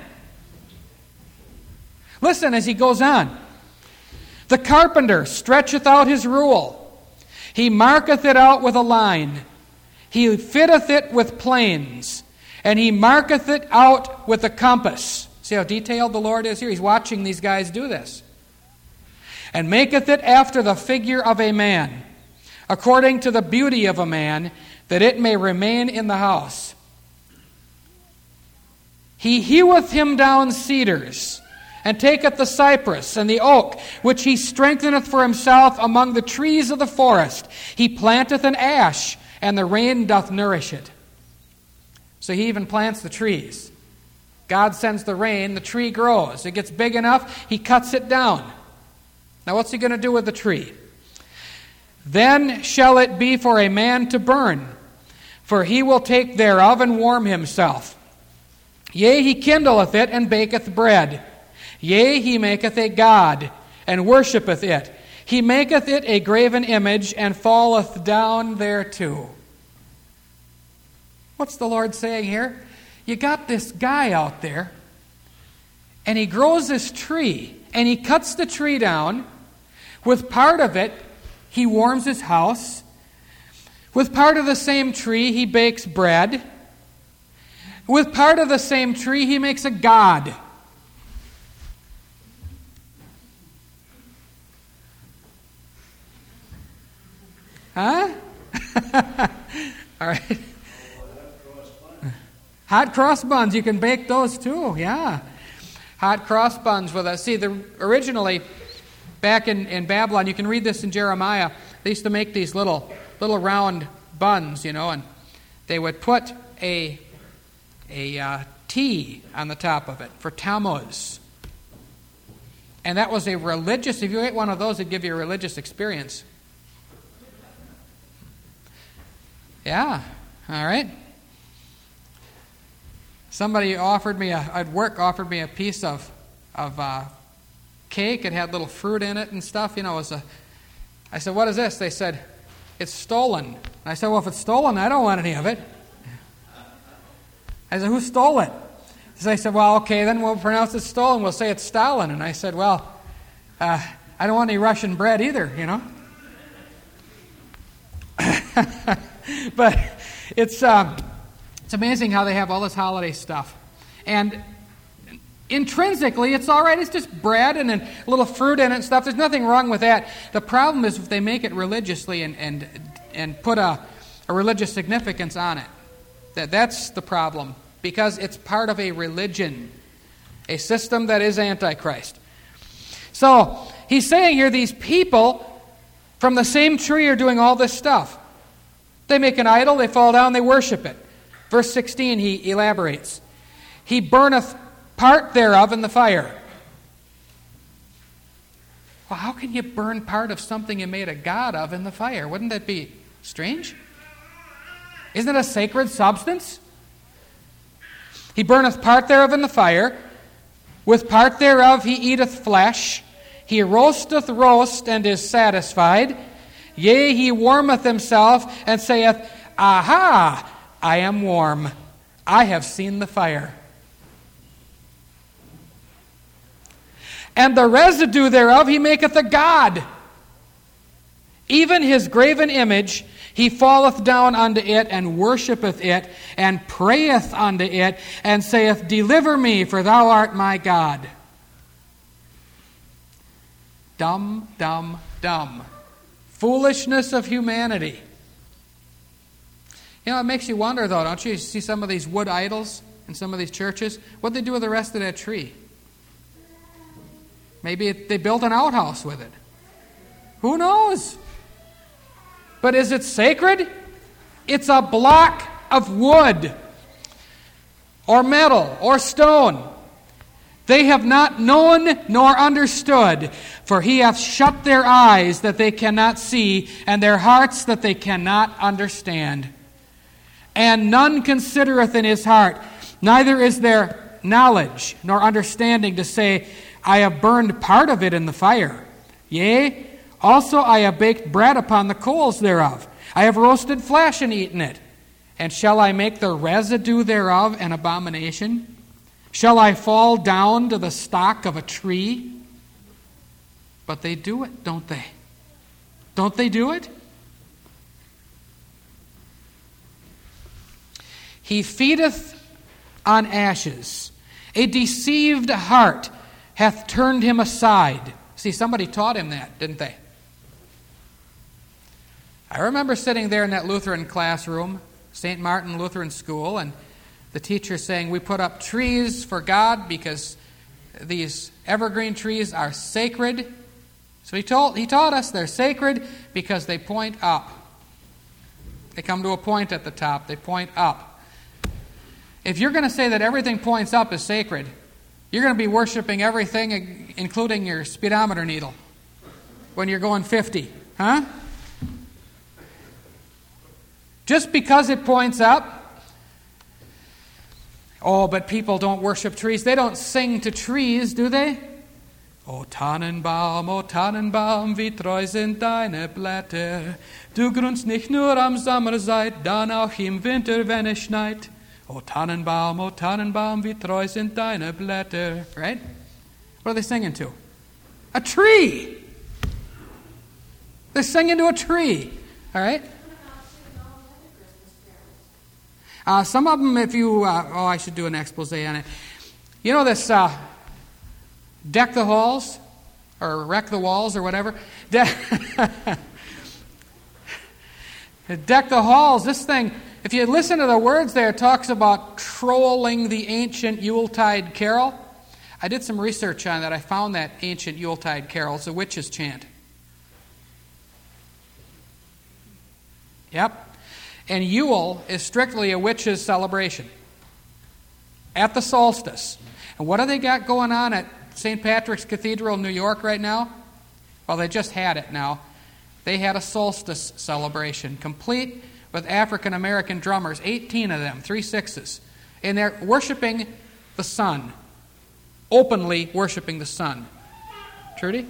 Listen as he goes on. The carpenter stretcheth out his rule. He marketh it out with a line. He fitteth it with planes, and he marketh it out with a compass. See how detailed the Lord is here? He's watching these guys do this. And maketh it after the figure of a man, according to the beauty of a man, that it may remain in the house. He heweth him down cedars, and taketh the cypress and the oak, which he strengtheneth for himself among the trees of the forest. He planteth an ash, and the rain doth nourish it. So he even plants the trees. God sends the rain, the tree grows. It gets big enough, he cuts it down. Now what's he going to do with the tree? Then shall it be for a man to burn, for he will take thereof and warm himself. Yea, he kindleth it and baketh bread. Yea, he maketh a god, and worshippeth it. He maketh it a graven image, and falleth down thereto. What's the Lord saying here? You got this guy out there, and he grows this tree, and he cuts the tree down. With part of it, he warms his house. With part of the same tree, he bakes bread. With part of the same tree, he makes a god. Huh? All right. Hot cross buns, you can bake those too, yeah. Hot cross buns with us. See, the, originally, back in, in Babylon, you can read this in Jeremiah, they used to make these little little round buns, you know, and they would put a, a uh, T on the top of it for Tammuz. And that was a religious, if you ate one of those, it'd give you a religious experience. Yeah, all right. Somebody offered me, a, at work, offered me a piece of of uh, cake. It had little fruit in it and stuff. You know, it was a. I said, "What is this?" They said, "It's stolen." And I said, "Well, if it's stolen, I don't want any of it." I said, "Who stole it?" So they said, "Well, okay, then we'll pronounce it stolen. We'll say it's Stalin." And I said, "Well, uh, I don't want any Russian bread either, you know." But it's um, it's amazing how they have all this holiday stuff, and intrinsically it's all right. It's just bread and a little fruit in it and stuff. There's nothing wrong with that. The problem is if they make it religiously and and and put a, a religious significance on it. That that's the problem, because it's part of a religion, a system that is Antichrist. So he's saying here these people from the same tree are doing all this stuff. They make an idol, they fall down, they worship it. Verse sixteen, he elaborates. He burneth part thereof in the fire. Well, how can you burn part of something you made a god of in the fire? Wouldn't that be strange? Isn't it a sacred substance? He burneth part thereof in the fire. With part thereof he eateth flesh. He roasteth roast and is satisfied. Yea, he warmeth himself and saith, Aha, I am warm. I have seen the fire. And the residue thereof he maketh a god. Even his graven image, he falleth down unto it, and worshippeth it, and prayeth unto it, and saith, Deliver me, for thou art my God. Dumb, dumb, dumb. Foolishness of humanity. You know, it makes you wonder, though, don't you? You see some of these wood idols in some of these churches. What'd they do with the rest of that tree? Maybe it, they built an outhouse with it. Who knows? But is it sacred? It's a block of wood or metal or stone. They have not known nor understood, for he hath shut their eyes that they cannot see, and their hearts that they cannot understand. And none considereth in his heart, neither is there knowledge nor understanding to say, I have burned part of it in the fire. Yea, also I have baked bread upon the coals thereof. I have roasted flesh and eaten it. And shall I make the residue thereof an abomination? Shall I fall down to the stock of a tree? But they do it, don't they? Don't they do it? He feedeth on ashes. A deceived heart hath turned him aside. See, somebody taught him that, didn't they? I remember sitting there in that Lutheran classroom, Saint Martin Lutheran School, and the teacher saying, we put up trees for God because these evergreen trees are sacred. So he told he taught us they're sacred because they point up. They come to a point at the top. They point up. If you're going to say that everything points up is sacred, you're going to be worshiping everything, including your speedometer needle, when you're going fifty. Huh? Just because it points up. Oh, but people don't worship trees. They don't sing to trees, do they? O Tannenbaum, o Tannenbaum, wie treu sind deine Blätter. Du grünst nicht nur am Sommerzeit, dann auch im Winter, wenn es schneit. O Tannenbaum, o Tannenbaum, wie treu sind deine Blätter. Right? What are they singing to? A tree. They're singing to a tree. All right? Uh, some of them, if you... Uh, oh, I should do an expose on it. You know this... Uh, Deck the halls, or wreck the walls, or whatever. De- Deck the halls. This thing, if you listen to the words there, it talks about trolling the ancient Yuletide carol. I did some research on that. I found that ancient Yuletide carol. It's a witch's chant. Yep. And Yule is strictly a witch's celebration. At the solstice. And what do they got going on at Saint Patrick's Cathedral in New York right now? Well, they just had it now. They had a solstice celebration, complete with African American drummers, eighteen of them, three sixes. And they're worshiping the sun, openly worshiping the sun. Trudy?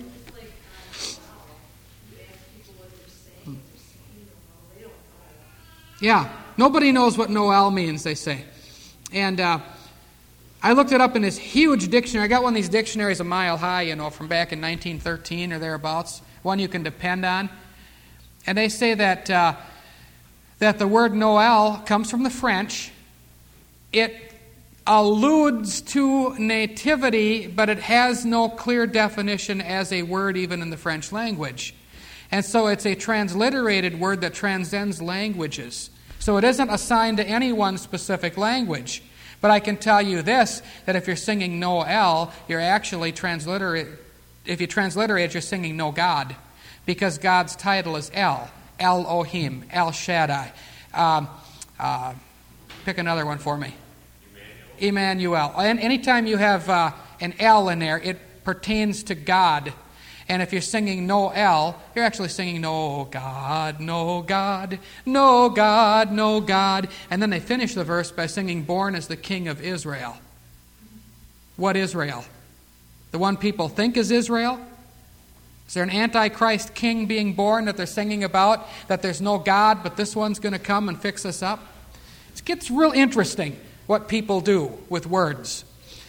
Yeah, nobody knows what Noel means, they say. And uh, I looked it up in this huge dictionary. I got one of these dictionaries a mile high, you know, from back in nineteen thirteen or thereabouts, one you can depend on. And they say that uh, that the word Noel comes from the French. It alludes to nativity, but it has no clear definition as a word even in the French language. And so it's a transliterated word that transcends languages. So it isn't assigned to any one specific language. But I can tell you this, that if you're singing Noel, you're actually transliterate. If you transliterate, you're singing No God. Because God's title is El, Elohim, El Shaddai. Um, uh, pick another one for me. Emmanuel. Emmanuel. And anytime you have uh, an L in there, it pertains to God. And if you're singing Noel, you're actually singing No God, No God, No God, No God. And then they finish the verse by singing Born as the King of Israel. What Israel? The one people think is Israel? Is there an Antichrist king being born that they're singing about? That there's no God, but this one's going to come and fix us up? It gets real interesting what people do with words.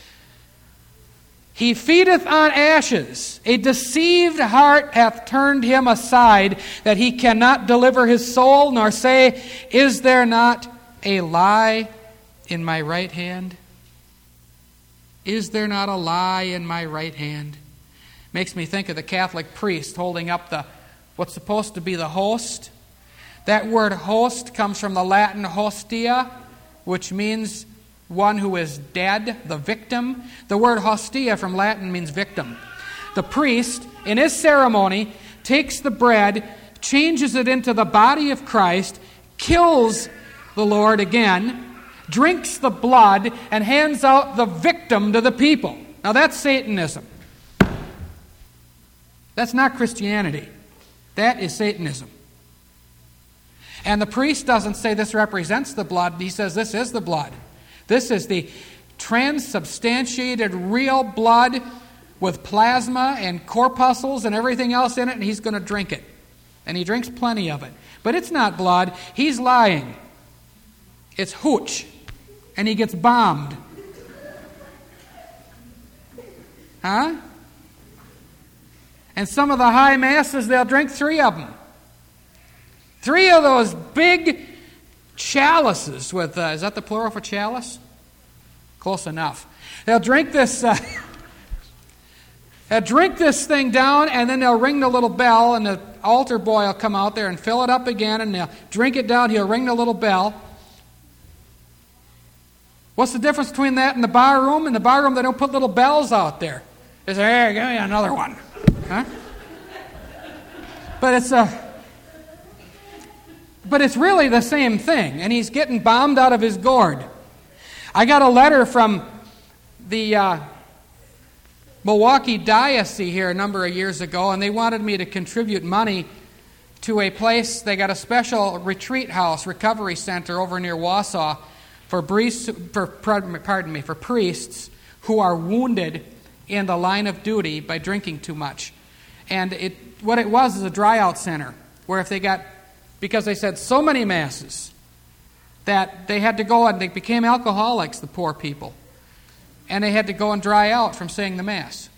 He feedeth on ashes. A deceived heart hath turned him aside, that he cannot deliver his soul, nor say, Is there not a lie in my right hand? Is there not a lie in my right hand? Makes me think of the Catholic priest holding up the what's supposed to be the host. That word host comes from the Latin hostia, which means one who is dead, the victim. The word hostia from Latin means victim. The priest, in his ceremony, takes the bread, changes it into the body of Christ, kills the Lord again, drinks the blood, and hands out the victim to the people. Now that's Satanism. That's not Christianity. That is Satanism. And the priest doesn't say this represents the blood. He says this is the blood. This is the transubstantiated real blood with plasma and corpuscles and everything else in it, and he's going to drink it. And he drinks plenty of it. But it's not blood. He's lying. It's hooch. And he gets bombed. Huh? And some of the high masses, they'll drink three of them. Three of those big chalices with, uh, is that the plural for chalice? Close enough. They'll drink this, uh, they'll drink this thing down, and then they'll ring the little bell, and the altar boy will come out there and fill it up again, and they'll drink it down. He'll ring the little bell. What's the difference between that and the bar room? In the bar room, they don't put little bells out there. They say, hey, give me another one. Huh? But it's a... But it's really the same thing, and he's getting bombed out of his gourd. I got a letter from the uh, Milwaukee Diocese here a number of years ago, and they wanted me to contribute money to a place. They got a special retreat house, recovery center over near Wausau for, priests, for pardon me, for priests who are wounded in the line of duty by drinking too much. And it what it was is a dry-out center, where if they got... Because they said so many masses that they had to go and they became alcoholics, the poor people. And they had to go and dry out from saying the Mass.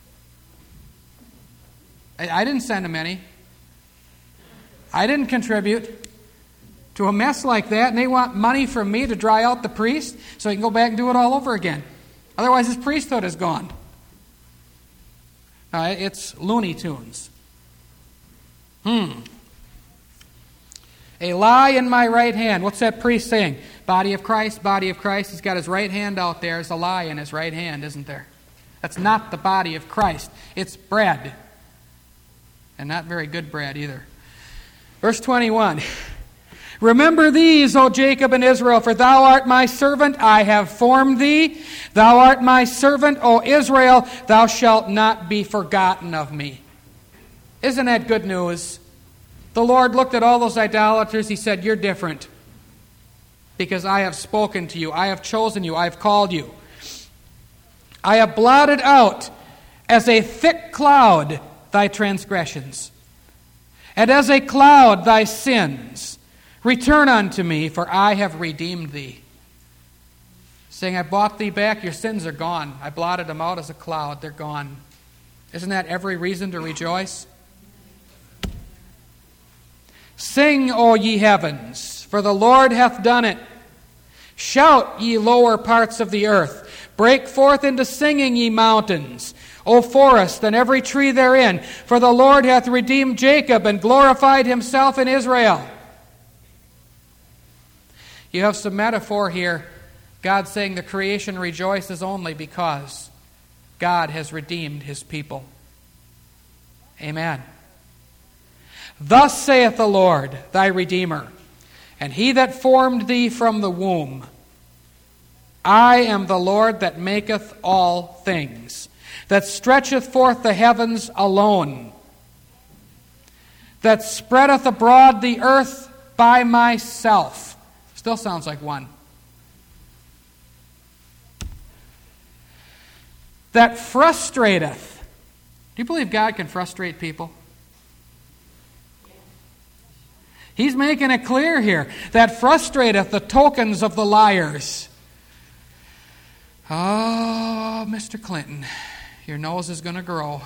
I, I didn't send them any. I didn't contribute to a mess like that, and they want money from me to dry out the priest so he can go back and do it all over again. Otherwise his priesthood is gone. Uh, it's Looney Tunes. Hmm. A lie in my right hand. What's that priest saying? Body of Christ, body of Christ. He's got his right hand out there. There's a lie in his right hand, isn't there? That's not the body of Christ. It's bread. And not very good bread either. Verse twenty-one. Remember these, O Jacob and Israel, for thou art my servant, I have formed thee. Thou art my servant, O Israel, thou shalt not be forgotten of me. Isn't that good news? The Lord looked at all those idolaters. He said, you're different because I have spoken to you. I have chosen you. I have called you. I have blotted out as a thick cloud thy transgressions, and as a cloud thy sins. Return unto me, for I have redeemed thee. Saying, I bought thee back, your sins are gone. I blotted them out as a cloud, they're gone. Isn't that every reason to rejoice? Sing, O ye heavens, for the Lord hath done it. Shout, ye lower parts of the earth. Break forth into singing, ye mountains, O forest, and every tree therein. For the Lord hath redeemed Jacob, and glorified himself in Israel. You have some metaphor here. God saying the creation rejoices only because God has redeemed his people. Amen. Thus saith the Lord, thy Redeemer, and he that formed thee from the womb. I am the Lord that maketh all things, that stretcheth forth the heavens alone, that spreadeth abroad the earth by myself. Still sounds like one. That frustrateth. Do you believe God can frustrate people? He's making it clear here. That frustrateth the tokens of the liars. Oh, Mister Clinton, your nose is going to grow.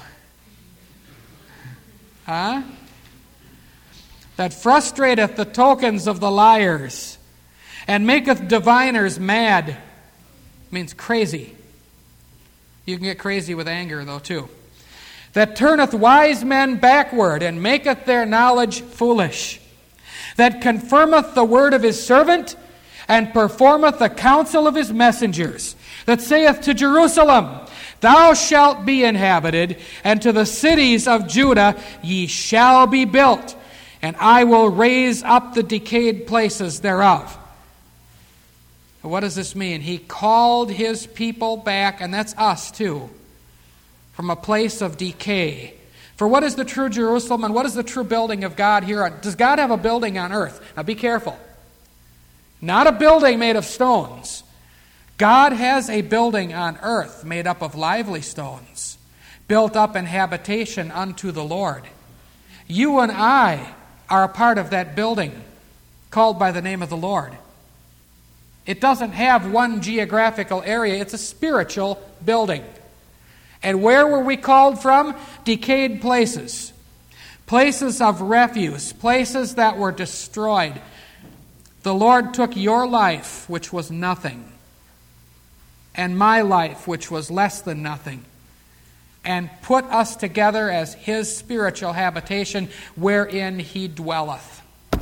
Huh? That frustrateth the tokens of the liars, and maketh diviners mad. Means crazy. You can get crazy with anger, though, too. That turneth wise men backward, and maketh their knowledge foolish. That confirmeth the word of his servant, and performeth the counsel of his messengers. That saith to Jerusalem, thou shalt be inhabited, and to the cities of Judah, ye shall be built, and I will raise up the decayed places thereof. What does this mean? He called his people back, and that's us too, from a place of decay. For what is the true Jerusalem, and what is the true building of God here on? Does God have a building on earth? Now be careful. Not a building made of stones. God has a building on earth made up of lively stones, built up in habitation unto the Lord. You and I are a part of that building called by the name of the Lord. It doesn't have one geographical area. It's a spiritual building. And where were we called from? Decayed places. Places of refuse. Places that were destroyed. The Lord took your life, which was nothing, and my life, which was less than nothing, and put us together as his spiritual habitation wherein he dwelleth.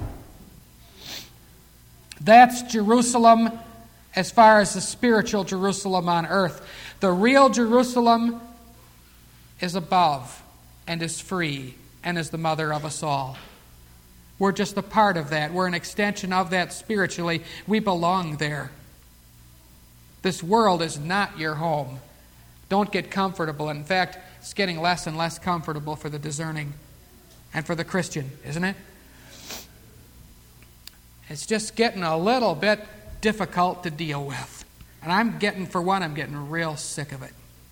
That's Jerusalem as far as the spiritual Jerusalem on earth. The real Jerusalem is above and is free and is the mother of us all. We're just a part of that. We're an extension of that spiritually. We belong there. This world is not your home. Don't get comfortable. In fact, it's getting less and less comfortable for the discerning and for the Christian, isn't it? It's just getting a little bit difficult to deal with. And I'm getting, for one, I'm getting real sick of it.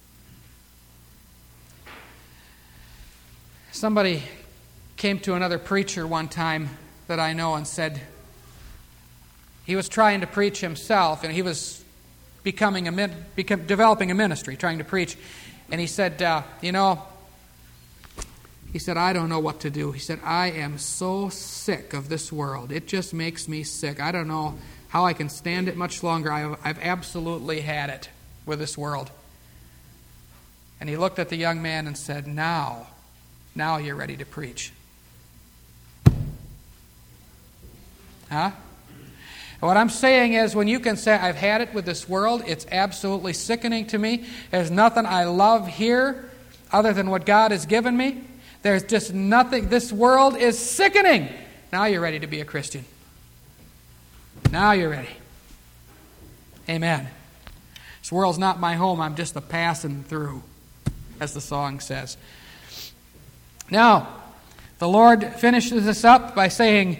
Somebody came to another preacher one time that I know and said, he was trying to preach himself, and he was becoming a become, developing a ministry, trying to preach. And he said, uh, you know, he said, I don't know what to do. He said, I am so sick of this world. It just makes me sick. I don't know how I can stand it much longer. I've, I've absolutely had it with this world. And he looked at the young man and said, now, now you're ready to preach. Huh? What I'm saying is, when you can say, I've had it with this world, it's absolutely sickening to me. There's nothing I love here other than what God has given me. There's just nothing. This world is sickening. Now you're ready to be a Christian. Now you're ready. Amen. This world's not my home. I'm just a passing through, as the song says. Now, The Lord finishes this up by saying,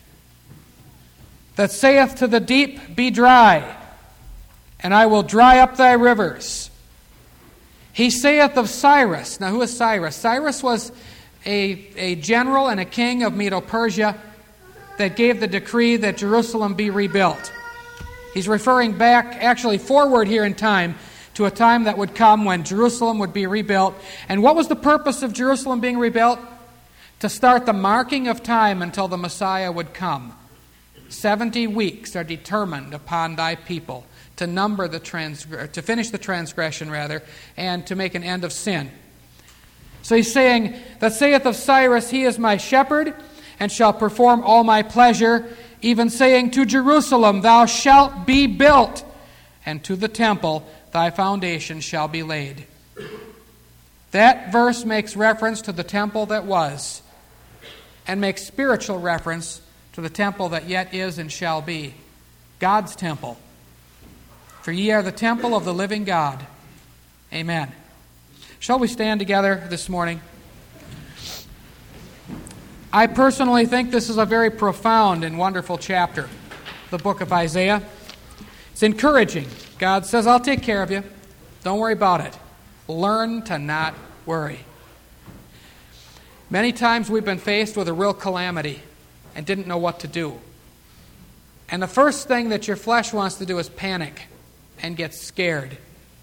that saith to the deep, be dry, and I will dry up thy rivers. He saith of Cyrus. Now, who is Cyrus? Cyrus was a, a general and a king of Medo-Persia that gave the decree that Jerusalem be rebuilt. He's referring back, actually forward here in time, to a time that would come when Jerusalem would be rebuilt. And what was the purpose of Jerusalem being rebuilt? To start the marking of time until the Messiah would come. Seventy weeks are determined upon thy people to number the trans- to finish the transgression, rather, and to make an end of sin. So he's saying, that saith of Cyrus, he is my shepherd, and shall perform all my pleasure, even saying to Jerusalem, thou shalt be built, and to the temple thy foundation shall be laid. That verse makes reference to the temple that was, and makes spiritual reference to the temple that yet is and shall be, God's temple. For ye are the temple of the living God. Amen. Shall we stand together this morning? I personally think this is a very profound and wonderful chapter, the book of Isaiah. It's encouraging. God says, I'll take care of you. Don't worry about it. Learn to not worry. Many times we've been faced with a real calamity and didn't know what to do. And the first thing that your flesh wants to do is panic and get scared.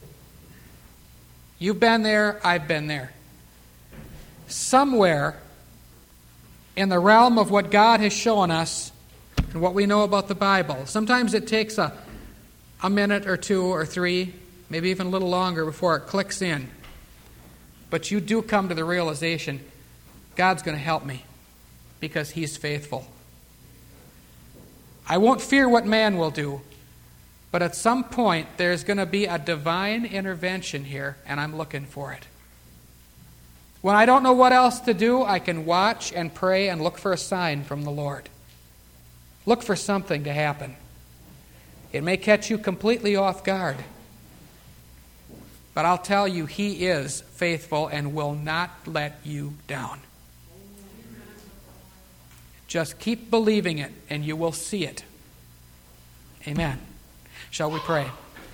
You've been there, I've been there. Somewhere in the realm of what God has shown us and what we know about the Bible, sometimes it takes a, a minute or two or three, maybe even a little longer before it clicks in. But you do come to the realization, God's going to help me because He's faithful. I won't fear what man will do, but at some point there's going to be a divine intervention here, and I'm looking for it. When I don't know what else to do, I can watch and pray and look for a sign from the Lord. Look for something to happen. It may catch you completely off guard, but I'll tell you, He is faithful and will not let you down. Just keep believing it, and you will see it. Amen. Shall we pray?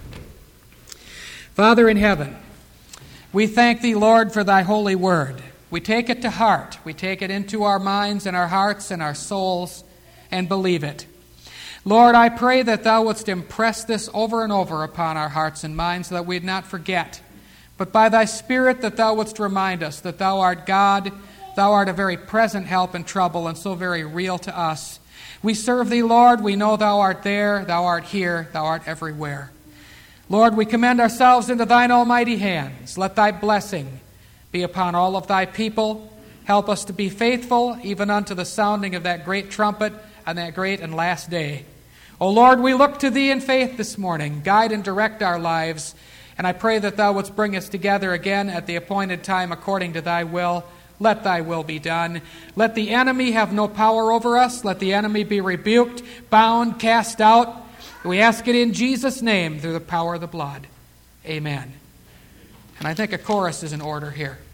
Father in heaven, we thank Thee, Lord, for Thy holy word. We take it to heart. We take it into our minds and our hearts and our souls and believe it. Lord, I pray that Thou wouldst impress this over and over upon our hearts and minds so that we'd not forget, but by Thy Spirit that Thou wouldst remind us that Thou art God. Thou art a very present help in trouble and so very real to us. We serve Thee, Lord. We know Thou art there. Thou art here. Thou art everywhere. Lord, we commend ourselves into Thine almighty hands. Let Thy blessing be upon all of Thy people. Help us to be faithful even unto the sounding of that great trumpet on that great and last day. O Lord, we look to Thee in faith this morning. Guide and direct our lives. And I pray that Thou wouldst bring us together again at the appointed time according to Thy will. Let Thy will be done. Let the enemy have no power over us. Let the enemy be rebuked, bound, cast out. We ask it in Jesus' name through the power of the blood. Amen. And I think a chorus is in order here.